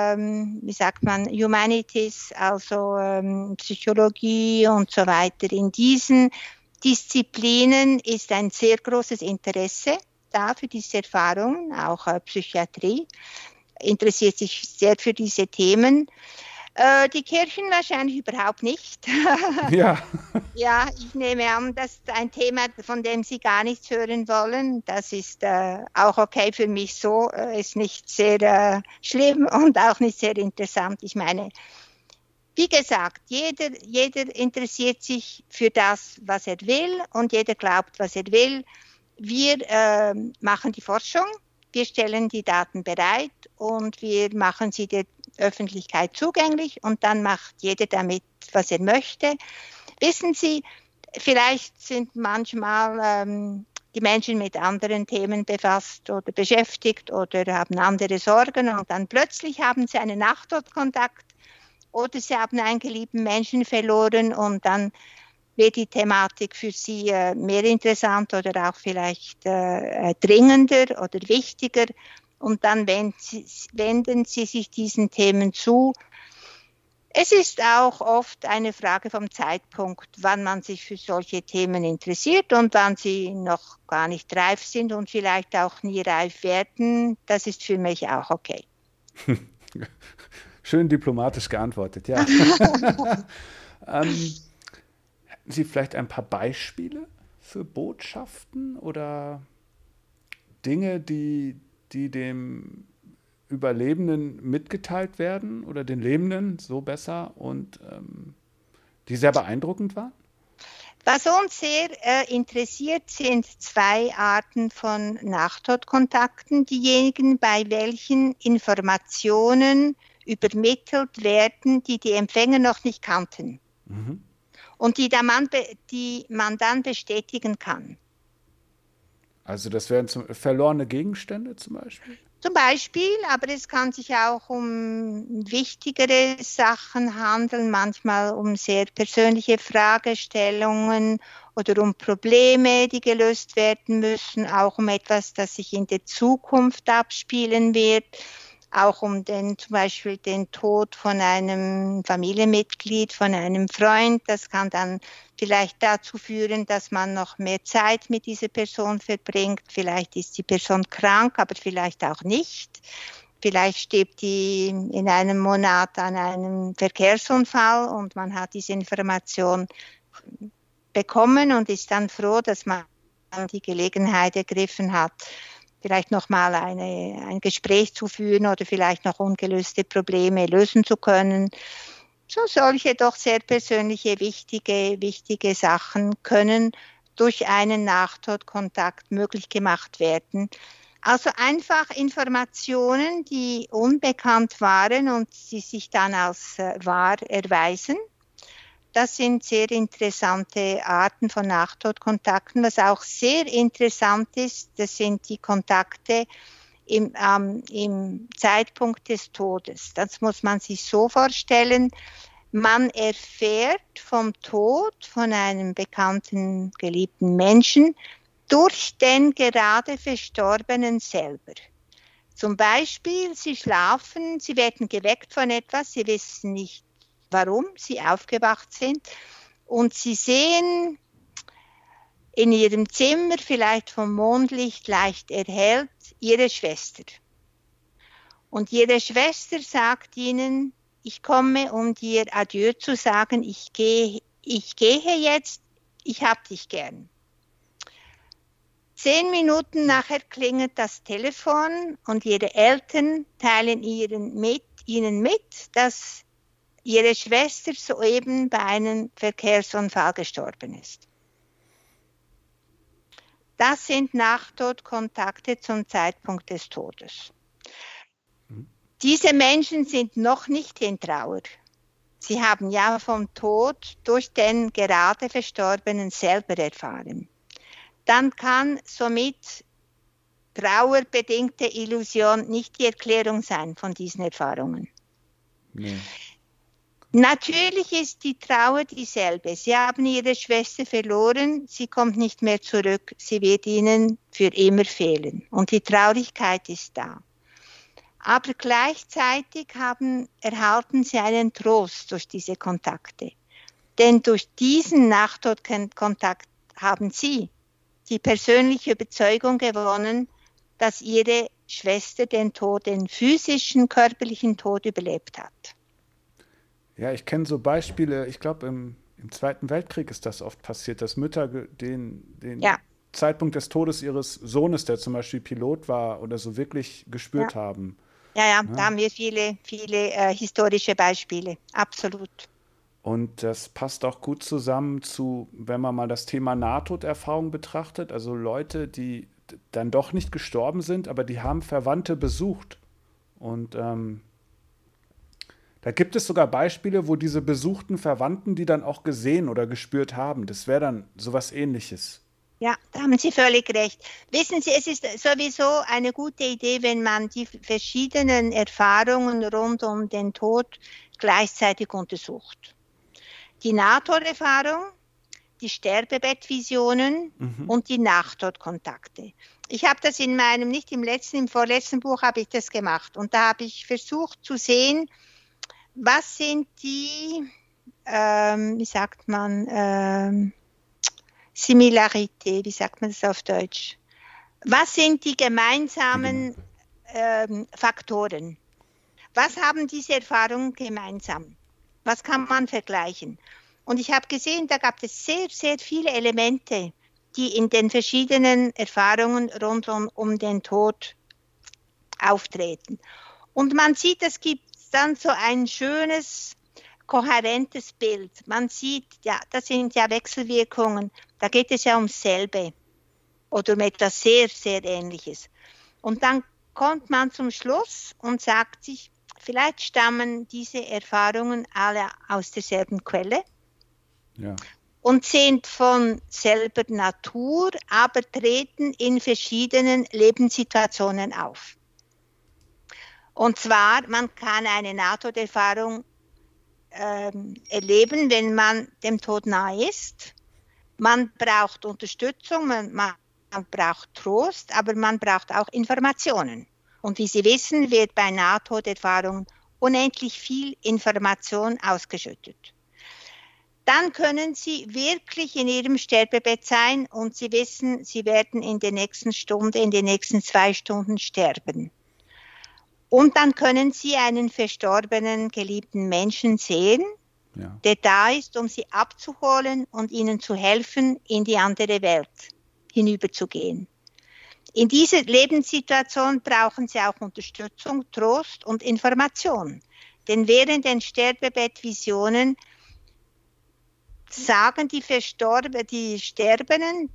Humanities, also Psychologie und so weiter, in diesen Disziplinen ist ein sehr großes Interesse da für diese Erfahrungen, auch Psychiatrie interessiert sich sehr für diese Themen. Die Kirchen wahrscheinlich überhaupt nicht. Ja. Ja, ich nehme an, das ist ein Thema, von dem Sie gar nichts hören wollen. Das ist auch okay für mich so, ist nicht sehr schlimm und auch nicht sehr interessant. Ich meine, wie gesagt, jeder interessiert sich für das, was er will und jeder glaubt, was er will. Wir machen die Forschung, wir stellen die Daten bereit und wir machen sie der Öffentlichkeit zugänglich und dann macht jeder damit, was er möchte. Wissen Sie, vielleicht sind manchmal die Menschen mit anderen Themen befasst oder beschäftigt oder haben andere Sorgen und dann plötzlich haben sie einen Nachtodkontakt oder sie haben einen geliebten Menschen verloren und dann wird die Thematik für sie mehr interessant oder auch vielleicht dringender oder wichtiger. und dann wenden sie sich diesen Themen zu. Es ist auch oft eine Frage vom Zeitpunkt, wann man sich für solche Themen interessiert und wann sie noch gar nicht reif sind und vielleicht auch nie reif werden. Das ist für mich auch okay. Schön diplomatisch geantwortet, ja. Hätten Sie vielleicht ein paar Beispiele für Botschaften oder Dinge, die dem Überlebenden mitgeteilt werden oder den Lebenden, so besser, und die sehr beeindruckend waren? Was uns sehr interessiert, sind zwei Arten von Nachtodkontakten. Diejenigen, bei welchen Informationen übermittelt werden, die die Empfänger noch nicht kannten. Mhm. Und die man dann bestätigen kann. Also das wären verlorene Gegenstände zum Beispiel? Zum Beispiel, aber es kann sich auch um wichtigere Sachen handeln, manchmal um sehr persönliche Fragestellungen oder um Probleme, die gelöst werden müssen, auch um etwas, das sich in der Zukunft abspielen wird, auch um zum Beispiel den Tod von einem Familienmitglied, von einem Freund. Das kann dann vielleicht dazu führen, dass man noch mehr Zeit mit dieser Person verbringt. Vielleicht ist die Person krank, aber vielleicht auch nicht. Vielleicht stirbt die in einem Monat an einem Verkehrsunfall und man hat diese Information bekommen und ist dann froh, dass man die Gelegenheit ergriffen hat, vielleicht nochmal ein Gespräch zu führen oder vielleicht noch ungelöste Probleme lösen zu können. So solche doch sehr persönliche, wichtige Sachen können durch einen Nachtodkontakt möglich gemacht werden. Also einfach Informationen, die unbekannt waren und die sich dann als wahr erweisen. Das sind sehr interessante Arten von Nachtodkontakten. Was auch sehr interessant ist, das sind die Kontakte im Zeitpunkt des Todes. Das muss man sich so vorstellen. Man erfährt vom Tod von einem bekannten, geliebten Menschen durch den gerade Verstorbenen selber. Zum Beispiel, Sie schlafen, Sie werden geweckt von etwas, Sie wissen nicht, warum Sie aufgewacht sind und Sie sehen in Ihrem Zimmer, vielleicht vom Mondlicht leicht erhellt, Ihre Schwester. Und Ihre Schwester sagt Ihnen, ich komme, um dir Adieu zu sagen, ich gehe jetzt, ich hab dich gern. 10 Minuten nachher klingelt das Telefon und Ihre Eltern teilen Ihnen mit, dass Ihre Schwester soeben bei einem Verkehrsunfall gestorben ist. Das sind Nachtodkontakte zum Zeitpunkt des Todes. Diese Menschen sind noch nicht in Trauer. Sie haben ja vom Tod durch den gerade Verstorbenen selber erfahren. Dann kann somit trauerbedingte Illusion nicht die Erklärung sein von diesen Erfahrungen. Nee. Natürlich ist die Trauer dieselbe. Sie haben Ihre Schwester verloren, sie kommt nicht mehr zurück, sie wird Ihnen für immer fehlen. Und die Traurigkeit ist da. Aber gleichzeitig erhalten Sie einen Trost durch diese Kontakte. Denn durch diesen Nachtodkontakt haben Sie die persönliche Überzeugung gewonnen, dass Ihre Schwester den physischen, körperlichen Tod überlebt hat. Ja, ich kenne so Beispiele, ich glaube im Zweiten Weltkrieg ist das oft passiert, dass Mütter den Zeitpunkt des Todes ihres Sohnes, der zum Beispiel Pilot war oder so, wirklich gespürt haben. Ja, da haben wir viele historische Beispiele, absolut. Und das passt auch gut zusammen wenn man mal das Thema Nahtoderfahrung betrachtet, also Leute, die dann doch nicht gestorben sind, aber die haben Verwandte besucht. Und da gibt es sogar Beispiele, wo diese besuchten Verwandten die dann auch gesehen oder gespürt haben. Das wäre dann sowas Ähnliches. Ja, da haben Sie völlig recht. Wissen Sie, es ist sowieso eine gute Idee, wenn man die verschiedenen Erfahrungen rund um den Tod gleichzeitig untersucht. Die Nahtoderfahrung, die Sterbebettvisionen und die Nachtodkontakte. Ich habe das im vorletzten Buch habe ich das gemacht. Und da habe ich versucht zu sehen, was sind die, Similarité, wie sagt man das auf Deutsch? Was sind die gemeinsamen Faktoren? Was haben diese Erfahrungen gemeinsam? Was kann man vergleichen? Und ich habe gesehen, da gab es sehr, sehr viele Elemente, die in den verschiedenen Erfahrungen rund um den Tod auftreten. Und man sieht, es gibt dann so ein schönes, kohärentes Bild. Man sieht, ja, das sind ja Wechselwirkungen, da geht es ja ums selbe oder um etwas sehr, sehr Ähnliches. Und dann kommt man zum Schluss und sagt sich, vielleicht stammen diese Erfahrungen alle aus derselben Quelle und sind von selber Natur, aber treten in verschiedenen Lebenssituationen auf. Und zwar, man kann eine Nahtoderfahrung erleben, wenn man dem Tod nahe ist. Man braucht Unterstützung, man braucht Trost, aber man braucht auch Informationen. Und wie Sie wissen, wird bei Nahtoderfahrungen unendlich viel Information ausgeschüttet. Dann können Sie wirklich in Ihrem Sterbebett sein und Sie wissen, Sie werden in der nächsten Stunde, in den nächsten 2 Stunden sterben. Und dann können Sie einen verstorbenen, geliebten Menschen sehen, der da ist, um Sie abzuholen und Ihnen zu helfen, in die andere Welt hinüberzugehen. In dieser Lebenssituation brauchen Sie auch Unterstützung, Trost und Information. Denn während den Sterbebettvisionen sagen die Sterbenden,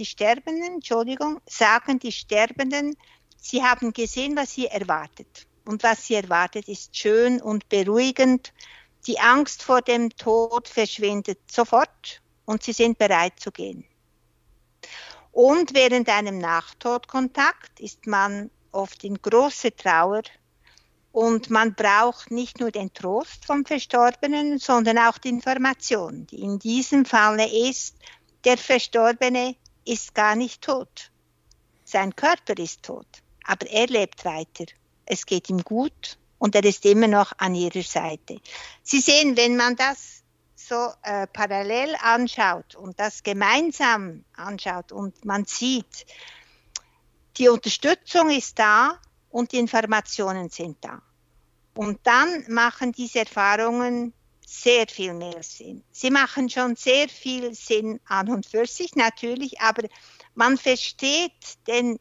sie haben gesehen, was sie erwartet. Und was sie erwartet, ist schön und beruhigend. Die Angst vor dem Tod verschwindet sofort und sie sind bereit zu gehen. Und während einem Nachtodkontakt ist man oft in großer Trauer und man braucht nicht nur den Trost vom Verstorbenen, sondern auch die Information, die in diesem Falle ist, der Verstorbene ist gar nicht tot. Sein Körper ist tot, aber er lebt weiter. Es geht ihm gut und er ist immer noch an ihrer Seite. Sie sehen, wenn man das so parallel anschaut und das gemeinsam anschaut und man sieht, die Unterstützung ist da und die Informationen sind da. Und dann machen diese Erfahrungen sehr viel mehr Sinn. Sie machen schon sehr viel Sinn an und für sich natürlich, aber man versteht den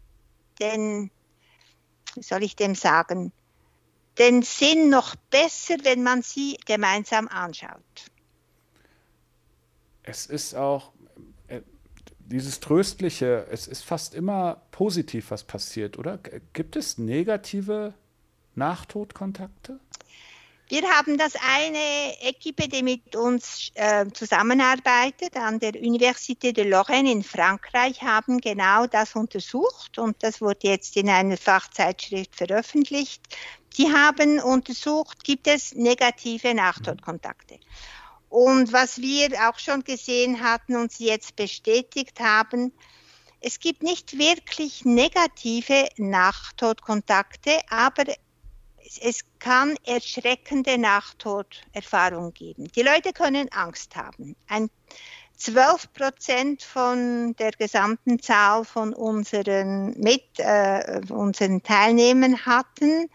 wie soll ich dem sagen, den Sinn noch besser, wenn man sie gemeinsam anschaut. Es ist auch dieses Tröstliche, es ist fast immer positiv, was passiert, oder? Gibt es negative Nachtodkontakte? Wir haben das eine Equipe, die mit uns zusammenarbeitet an der Université de Lorraine in Frankreich, haben genau das untersucht und das wurde jetzt in einer Fachzeitschrift veröffentlicht. Die haben untersucht, gibt es negative Nachtodkontakte. Und was wir auch schon gesehen hatten und sie jetzt bestätigt haben, es gibt nicht wirklich negative Nachtodkontakte, aber es kann erschreckende Nachtoderfahrungen geben. Die Leute können Angst haben. 12% von der gesamten Zahl von unseren Teilnehmern hatten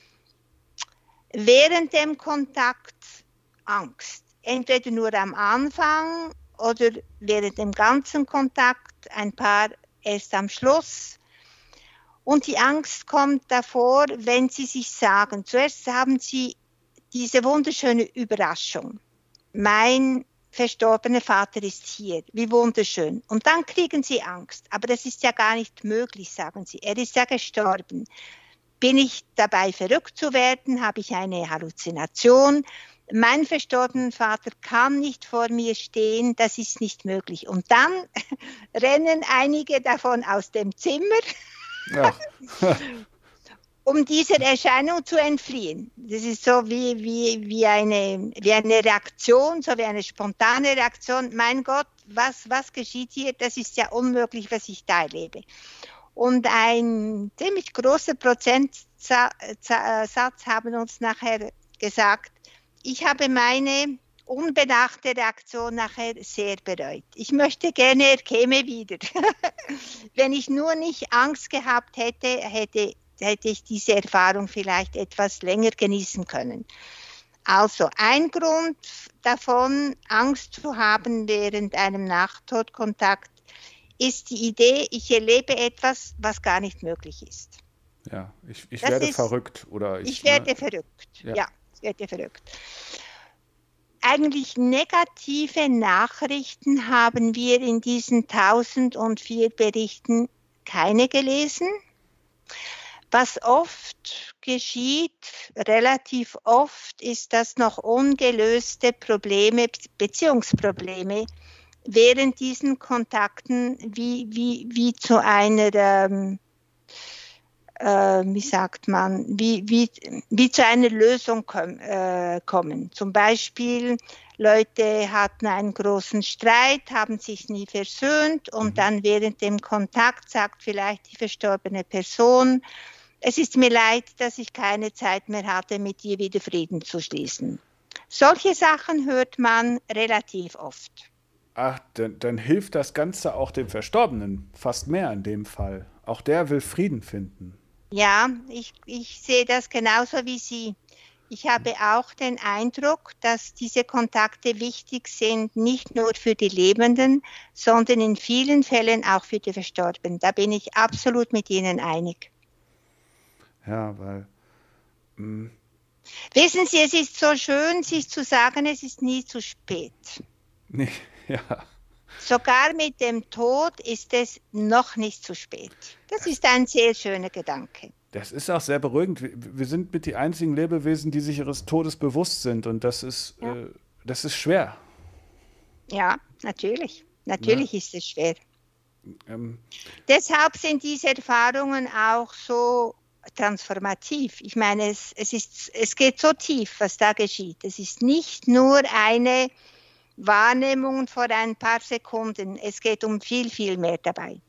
während dem Kontakt Angst. Entweder nur am Anfang oder während dem ganzen Kontakt, ein paar erst am Schluss. Und die Angst kommt davor, wenn sie sich sagen, zuerst haben sie diese wunderschöne Überraschung. Mein verstorbener Vater ist hier, wie wunderschön. Und dann kriegen sie Angst. Aber das ist ja gar nicht möglich, sagen sie. Er ist ja gestorben. Bin ich dabei, verrückt zu werden? Habe ich eine Halluzination? Mein verstorbener Vater kann nicht vor mir stehen, das ist nicht möglich. Und dann rennen einige davon aus dem Zimmer. Ja. um dieser Erscheinung zu entfliehen. Das ist so wie eine Reaktion, so wie eine spontane Reaktion. Mein Gott, was geschieht hier? Das ist ja unmöglich, was ich da erlebe. Und ein ziemlich großer Prozentsatz haben uns nachher gesagt, ich habe meine unbedachte Reaktion nachher sehr bereut. Ich möchte gerne, er käme wieder. Wenn ich nur nicht Angst gehabt hätte ich diese Erfahrung vielleicht etwas länger genießen können. Also ein Grund davon, Angst zu haben während einem Nachtodkontakt, ist die Idee, ich erlebe etwas, was gar nicht möglich ist. Ja, ich werde verrückt. Oder ich werde verrückt, ja, ich werde verrückt. Eigentlich negative Nachrichten haben wir in diesen 1004 Berichten keine gelesen. Was oft geschieht, relativ oft, ist, dass noch ungelöste Probleme, Beziehungsprobleme während diesen Kontakten wie zu einer, wie sagt man, wie zu einer Lösung kommen. Zum Beispiel, Leute hatten einen großen Streit, haben sich nie versöhnt und dann während dem Kontakt sagt vielleicht die verstorbene Person, es ist mir leid, dass ich keine Zeit mehr hatte, mit dir wieder Frieden zu schließen. Solche Sachen hört man relativ oft. Ach, dann hilft das Ganze auch dem Verstorbenen fast mehr in dem Fall. Auch der will Frieden finden. Ja, ich sehe das genauso wie Sie. Ich habe auch den Eindruck, dass diese Kontakte wichtig sind, nicht nur für die Lebenden, sondern in vielen Fällen auch für die Verstorbenen. Da bin ich absolut mit Ihnen einig. Ja, weil... Wissen Sie, es ist so schön, sich zu sagen, es ist nie zu spät. Nee, ja. Sogar mit dem Tod ist es noch nicht zu spät. Das ist ein sehr schöner Gedanke. Das ist auch sehr beruhigend. Wir sind mit die einzigen Lebewesen, die sich ihres Todes bewusst sind. Und das ist schwer. Ja, natürlich. Natürlich ist es schwer. Deshalb sind diese Erfahrungen auch so transformativ. Ich meine, es geht so tief, was da geschieht. Es ist nicht nur eine Wahrnehmung vor ein paar Sekunden. Es geht um viel, viel mehr dabei.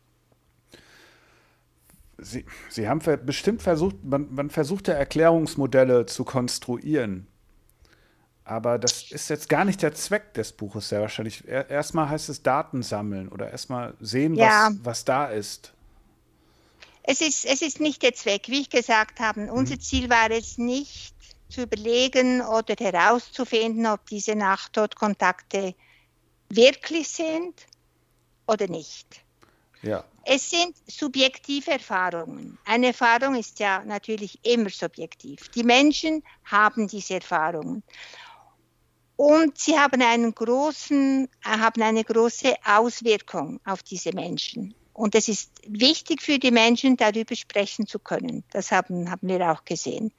Sie haben bestimmt versucht, man versucht ja Erklärungsmodelle zu konstruieren. Aber das ist jetzt gar nicht der Zweck des Buches sehr wahrscheinlich. Erstmal heißt es Daten sammeln oder erstmal sehen, was da ist. Es ist nicht der Zweck, wie ich gesagt habe. Unser Ziel war es nicht, zu überlegen oder herauszufinden, ob diese Nachtodkontakte wirklich sind oder nicht. Ja. Es sind subjektive Erfahrungen. Eine Erfahrung ist ja natürlich immer subjektiv. Die Menschen haben diese Erfahrungen. Und sie haben eine große Auswirkung auf diese Menschen. Und es ist wichtig für die Menschen, darüber sprechen zu können. Das haben wir auch gesehen.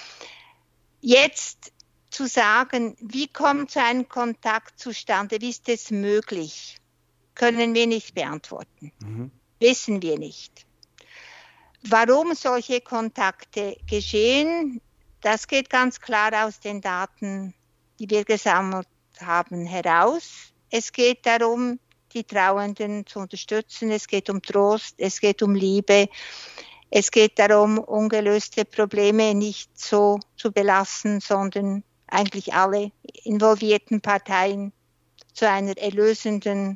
Jetzt zu sagen, wie kommt so ein Kontakt zustande, wie ist es möglich, können wir nicht beantworten. Wissen wir nicht. Warum solche Kontakte geschehen, das geht ganz klar aus den Daten, die wir gesammelt haben, heraus. Es geht darum, die Trauernden zu unterstützen. Es geht um Trost, es geht um Liebe. Es geht darum, ungelöste Probleme nicht so zu belassen, sondern eigentlich alle involvierten Parteien zu einer erlösenden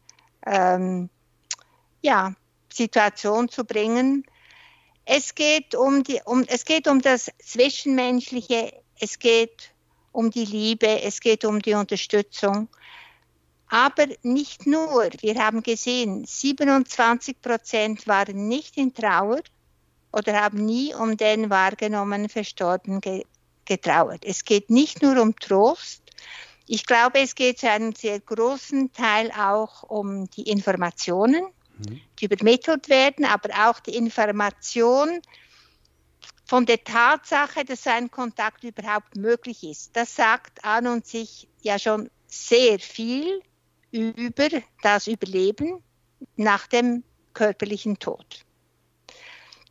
Situation zu bringen. Es geht um das Zwischenmenschliche, es geht um die Liebe, es geht um die Unterstützung. Aber nicht nur, wir haben gesehen, 27% waren nicht in Trauer oder haben nie um den wahrgenommenen Verstorbenen getrauert. Es geht nicht nur um Trost. Ich glaube, es geht zu einem sehr großen Teil auch um die Informationen, die übermittelt werden, aber auch die Information von der Tatsache, dass ein Kontakt überhaupt möglich ist. Das sagt an und sich ja schon sehr viel über das Überleben nach dem körperlichen Tod.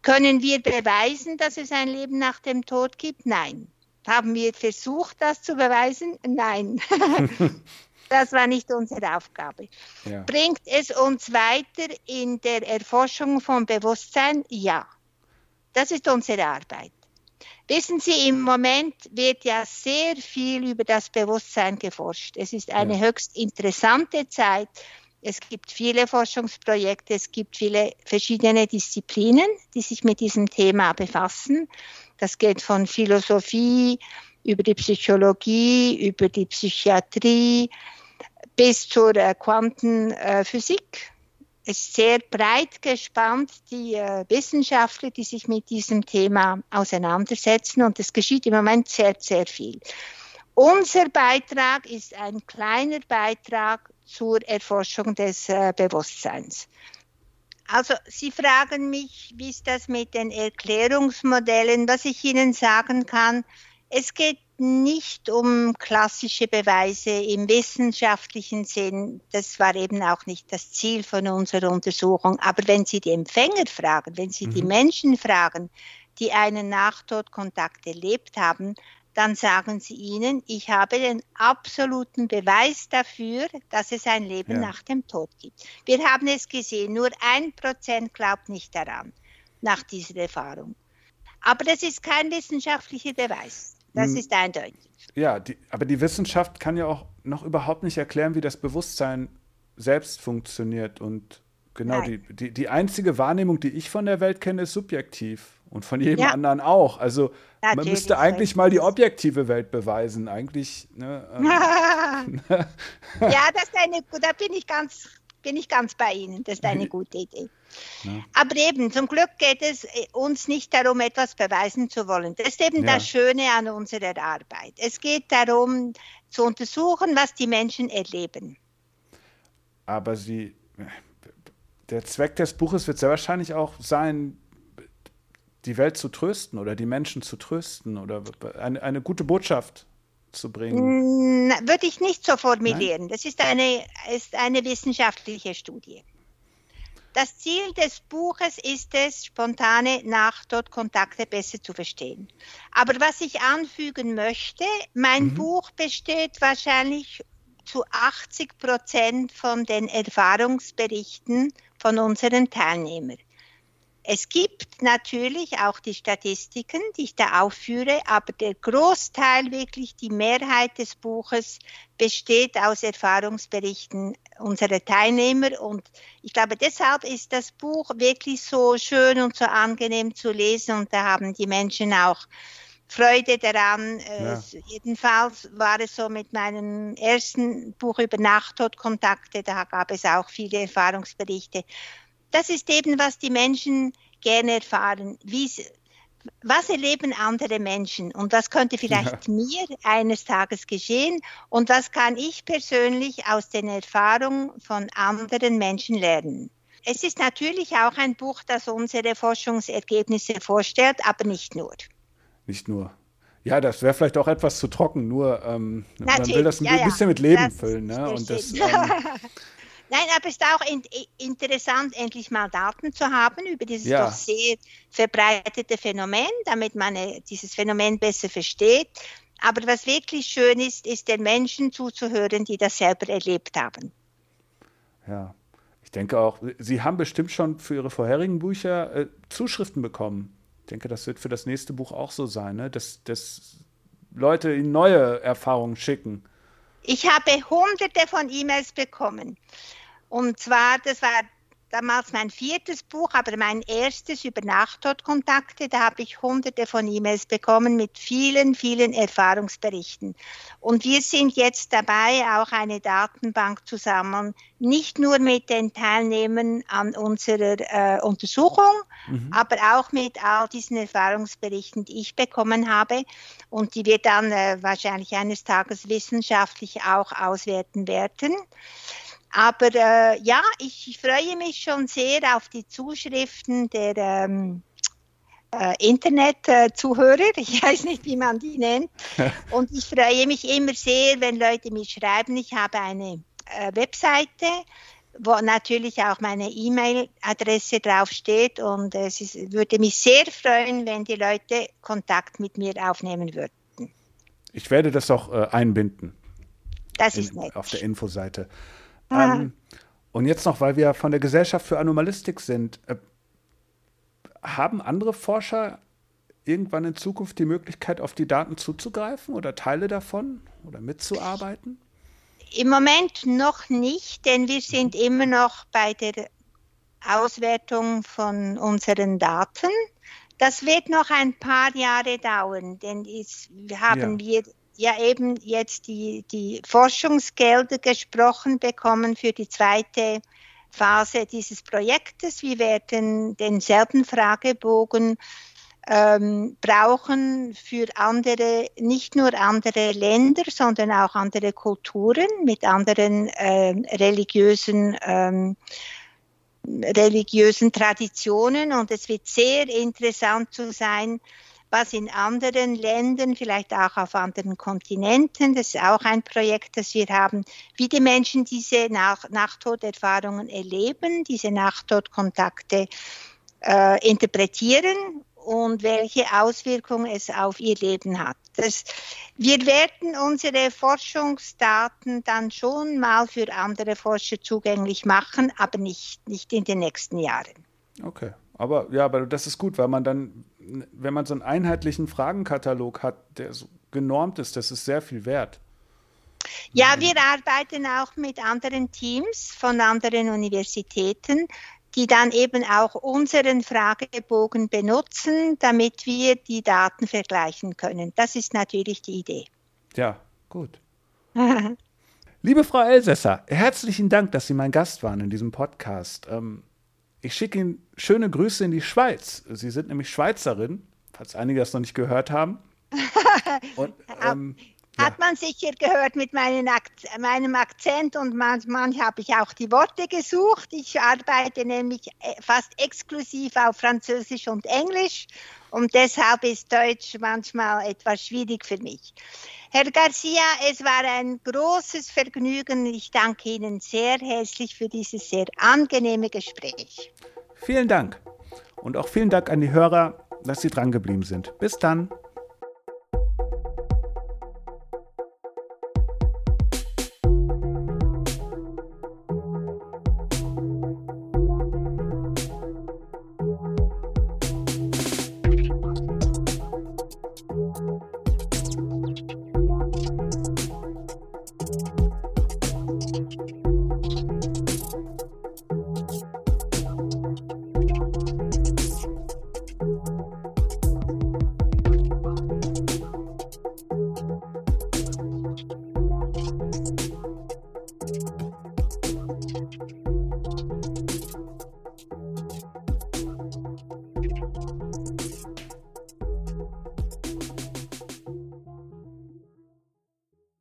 Können wir beweisen, dass es ein Leben nach dem Tod gibt? Nein. Haben wir versucht, das zu beweisen? Nein. Das war nicht unsere Aufgabe. Ja. Bringt es uns weiter in der Erforschung von Bewusstsein? Ja. Das ist unsere Arbeit. Wissen Sie, im Moment wird ja sehr viel über das Bewusstsein geforscht. Es ist eine höchst interessante Zeit. Es gibt viele Forschungsprojekte, es gibt viele verschiedene Disziplinen, die sich mit diesem Thema befassen. Das geht von Philosophie über die Psychologie, über die Psychiatrie bis zur Quantenphysik. Es ist sehr breit gespannt, die Wissenschaftler, die sich mit diesem Thema auseinandersetzen, und es geschieht im Moment sehr, sehr viel. Unser Beitrag ist ein kleiner Beitrag zur Erforschung des Bewusstseins. Also Sie fragen mich, wie ist das mit den Erklärungsmodellen? Was ich Ihnen sagen kann, es geht nicht um klassische Beweise im wissenschaftlichen Sinn. Das war eben auch nicht das Ziel von unserer Untersuchung. Aber wenn Sie die Empfänger fragen, wenn Sie die Menschen fragen, die einen Nachtodkontakt erlebt haben, dann sagen sie ihnen, ich habe den absoluten Beweis dafür, dass es ein Leben nach dem Tod gibt. Wir haben es gesehen, nur 1% glaubt nicht daran, nach dieser Erfahrung. Aber das ist kein wissenschaftlicher Beweis. Das ist eindeutig. Ja, aber die Wissenschaft kann ja auch noch überhaupt nicht erklären, wie das Bewusstsein selbst funktioniert. Und genau, die einzige Wahrnehmung, die ich von der Welt kenne, ist subjektiv. Und von jedem anderen auch. Also natürlich, man müsste eigentlich mal die objektive Welt beweisen. Eigentlich. Ne, ja, da bin ich ganz bei Ihnen. Das ist eine gute Idee. Ja. Aber eben, zum Glück geht es uns nicht darum, etwas beweisen zu wollen. Das ist eben das Schöne an unserer Arbeit. Es geht darum, zu untersuchen, was die Menschen erleben. Aber der Zweck des Buches wird sehr wahrscheinlich auch sein, die Welt zu trösten oder die Menschen zu trösten oder eine gute Botschaft zu bringen. Würde ich nicht so formulieren. Nein? Das ist eine wissenschaftliche Studie. Das Ziel des Buches ist es, spontane Nachtodkontakte besser zu verstehen. Aber was ich anfügen möchte, mein Buch besteht wahrscheinlich zu 80% von den Erfahrungsberichten von unseren Teilnehmern. Es gibt natürlich auch die Statistiken, die ich da aufführe, aber der Großteil, wirklich die Mehrheit des Buches, besteht aus Erfahrungsberichten unserer Teilnehmer. Und ich glaube, deshalb ist das Buch wirklich so schön und so angenehm zu lesen. Und da haben die Menschen auch Freude daran. Ja. Jedenfalls war es so mit meinem ersten Buch über Nachtodkontakte, da gab es auch viele Erfahrungsberichte. Das ist eben, was die Menschen gerne erfahren. Was erleben andere Menschen und was könnte vielleicht mir eines Tages geschehen und was kann ich persönlich aus den Erfahrungen von anderen Menschen lernen. Es ist natürlich auch ein Buch, das unsere Forschungsergebnisse vorstellt, aber nicht nur. Nicht nur. Ja, das wäre vielleicht auch etwas zu trocken, nur man will das ein bisschen mit Leben füllen. Ne? Und das, Nein, aber es ist auch interessant, endlich mal Daten zu haben über dieses doch sehr verbreitete Phänomen, damit man dieses Phänomen besser versteht. Aber was wirklich schön ist, ist den Menschen zuzuhören, die das selber erlebt haben. Ja, ich denke auch, Sie haben bestimmt schon für Ihre vorherigen Bücher Zuschriften bekommen. Ich denke, das wird für das nächste Buch auch so sein, ne? Dass Leute Ihnen neue Erfahrungen schicken. Ich habe Hunderte von E-Mails bekommen. Und zwar, das war damals mein 4. Buch, aber mein erstes über Nachtodkontakte, da habe ich Hunderte von E-Mails bekommen mit vielen, vielen Erfahrungsberichten. Und wir sind jetzt dabei, auch eine Datenbank zu sammeln, nicht nur mit den Teilnehmern an unserer Untersuchung, aber auch mit all diesen Erfahrungsberichten, die ich bekommen habe und die wir dann wahrscheinlich eines Tages wissenschaftlich auch auswerten werden. Aber ich freue mich schon sehr auf die Zuschriften der Internet-Zuhörer. Ich weiß nicht, wie man die nennt. Und ich freue mich immer sehr, wenn Leute mir schreiben. Ich habe eine Webseite, wo natürlich auch meine E-Mail-Adresse draufsteht. Und würde mich sehr freuen, wenn die Leute Kontakt mit mir aufnehmen würden. Ich werde das auch einbinden. Das ist nett. Auf der Infoseite. Und jetzt noch, weil wir von der Gesellschaft für Anomalistik sind, haben andere Forscher irgendwann in Zukunft die Möglichkeit, auf die Daten zuzugreifen oder Teile davon oder mitzuarbeiten? Im Moment noch nicht, denn wir sind immer noch bei der Auswertung von unseren Daten. Das wird noch ein paar Jahre dauern, denn wir ja eben jetzt die Forschungsgelder gesprochen bekommen für die zweite Phase dieses Projektes. Wir werden denselben Fragebogen brauchen für nicht nur andere Länder, sondern auch andere Kulturen mit anderen religiösen Traditionen. Und es wird sehr interessant zu sein, was in anderen Ländern, vielleicht auch auf anderen Kontinenten, das ist auch ein Projekt, das wir haben, wie die Menschen diese Nachtoderfahrungen erleben, diese Nachtodkontakte interpretieren und welche Auswirkungen es auf ihr Leben hat. Wir werden unsere Forschungsdaten dann schon mal für andere Forscher zugänglich machen, aber nicht in den nächsten Jahren. Okay, aber das ist gut, weil man dann, wenn man so einen einheitlichen Fragenkatalog hat, der so genormt ist, das ist sehr viel wert. Ja, wir arbeiten auch mit anderen Teams von anderen Universitäten, die dann eben auch unseren Fragebogen benutzen, damit wir die Daten vergleichen können. Das ist natürlich die Idee. Ja, gut. Liebe Frau Elsässer, herzlichen Dank, dass Sie mein Gast waren in diesem Podcast. Ich schicke Ihnen schöne Grüße in die Schweiz. Sie sind nämlich Schweizerin, falls einige das noch nicht gehört haben. Und, hat man sicher gehört mit meinem Akzent und manchmal habe ich auch die Worte gesucht. Ich arbeite nämlich fast exklusiv auf Französisch und Englisch und deshalb ist Deutsch manchmal etwas schwierig für mich. Herr Garcia, es war ein großes Vergnügen. Ich danke Ihnen sehr herzlich für dieses sehr angenehme Gespräch. Vielen Dank und auch vielen Dank an die Hörer, dass Sie dran geblieben sind. Bis dann.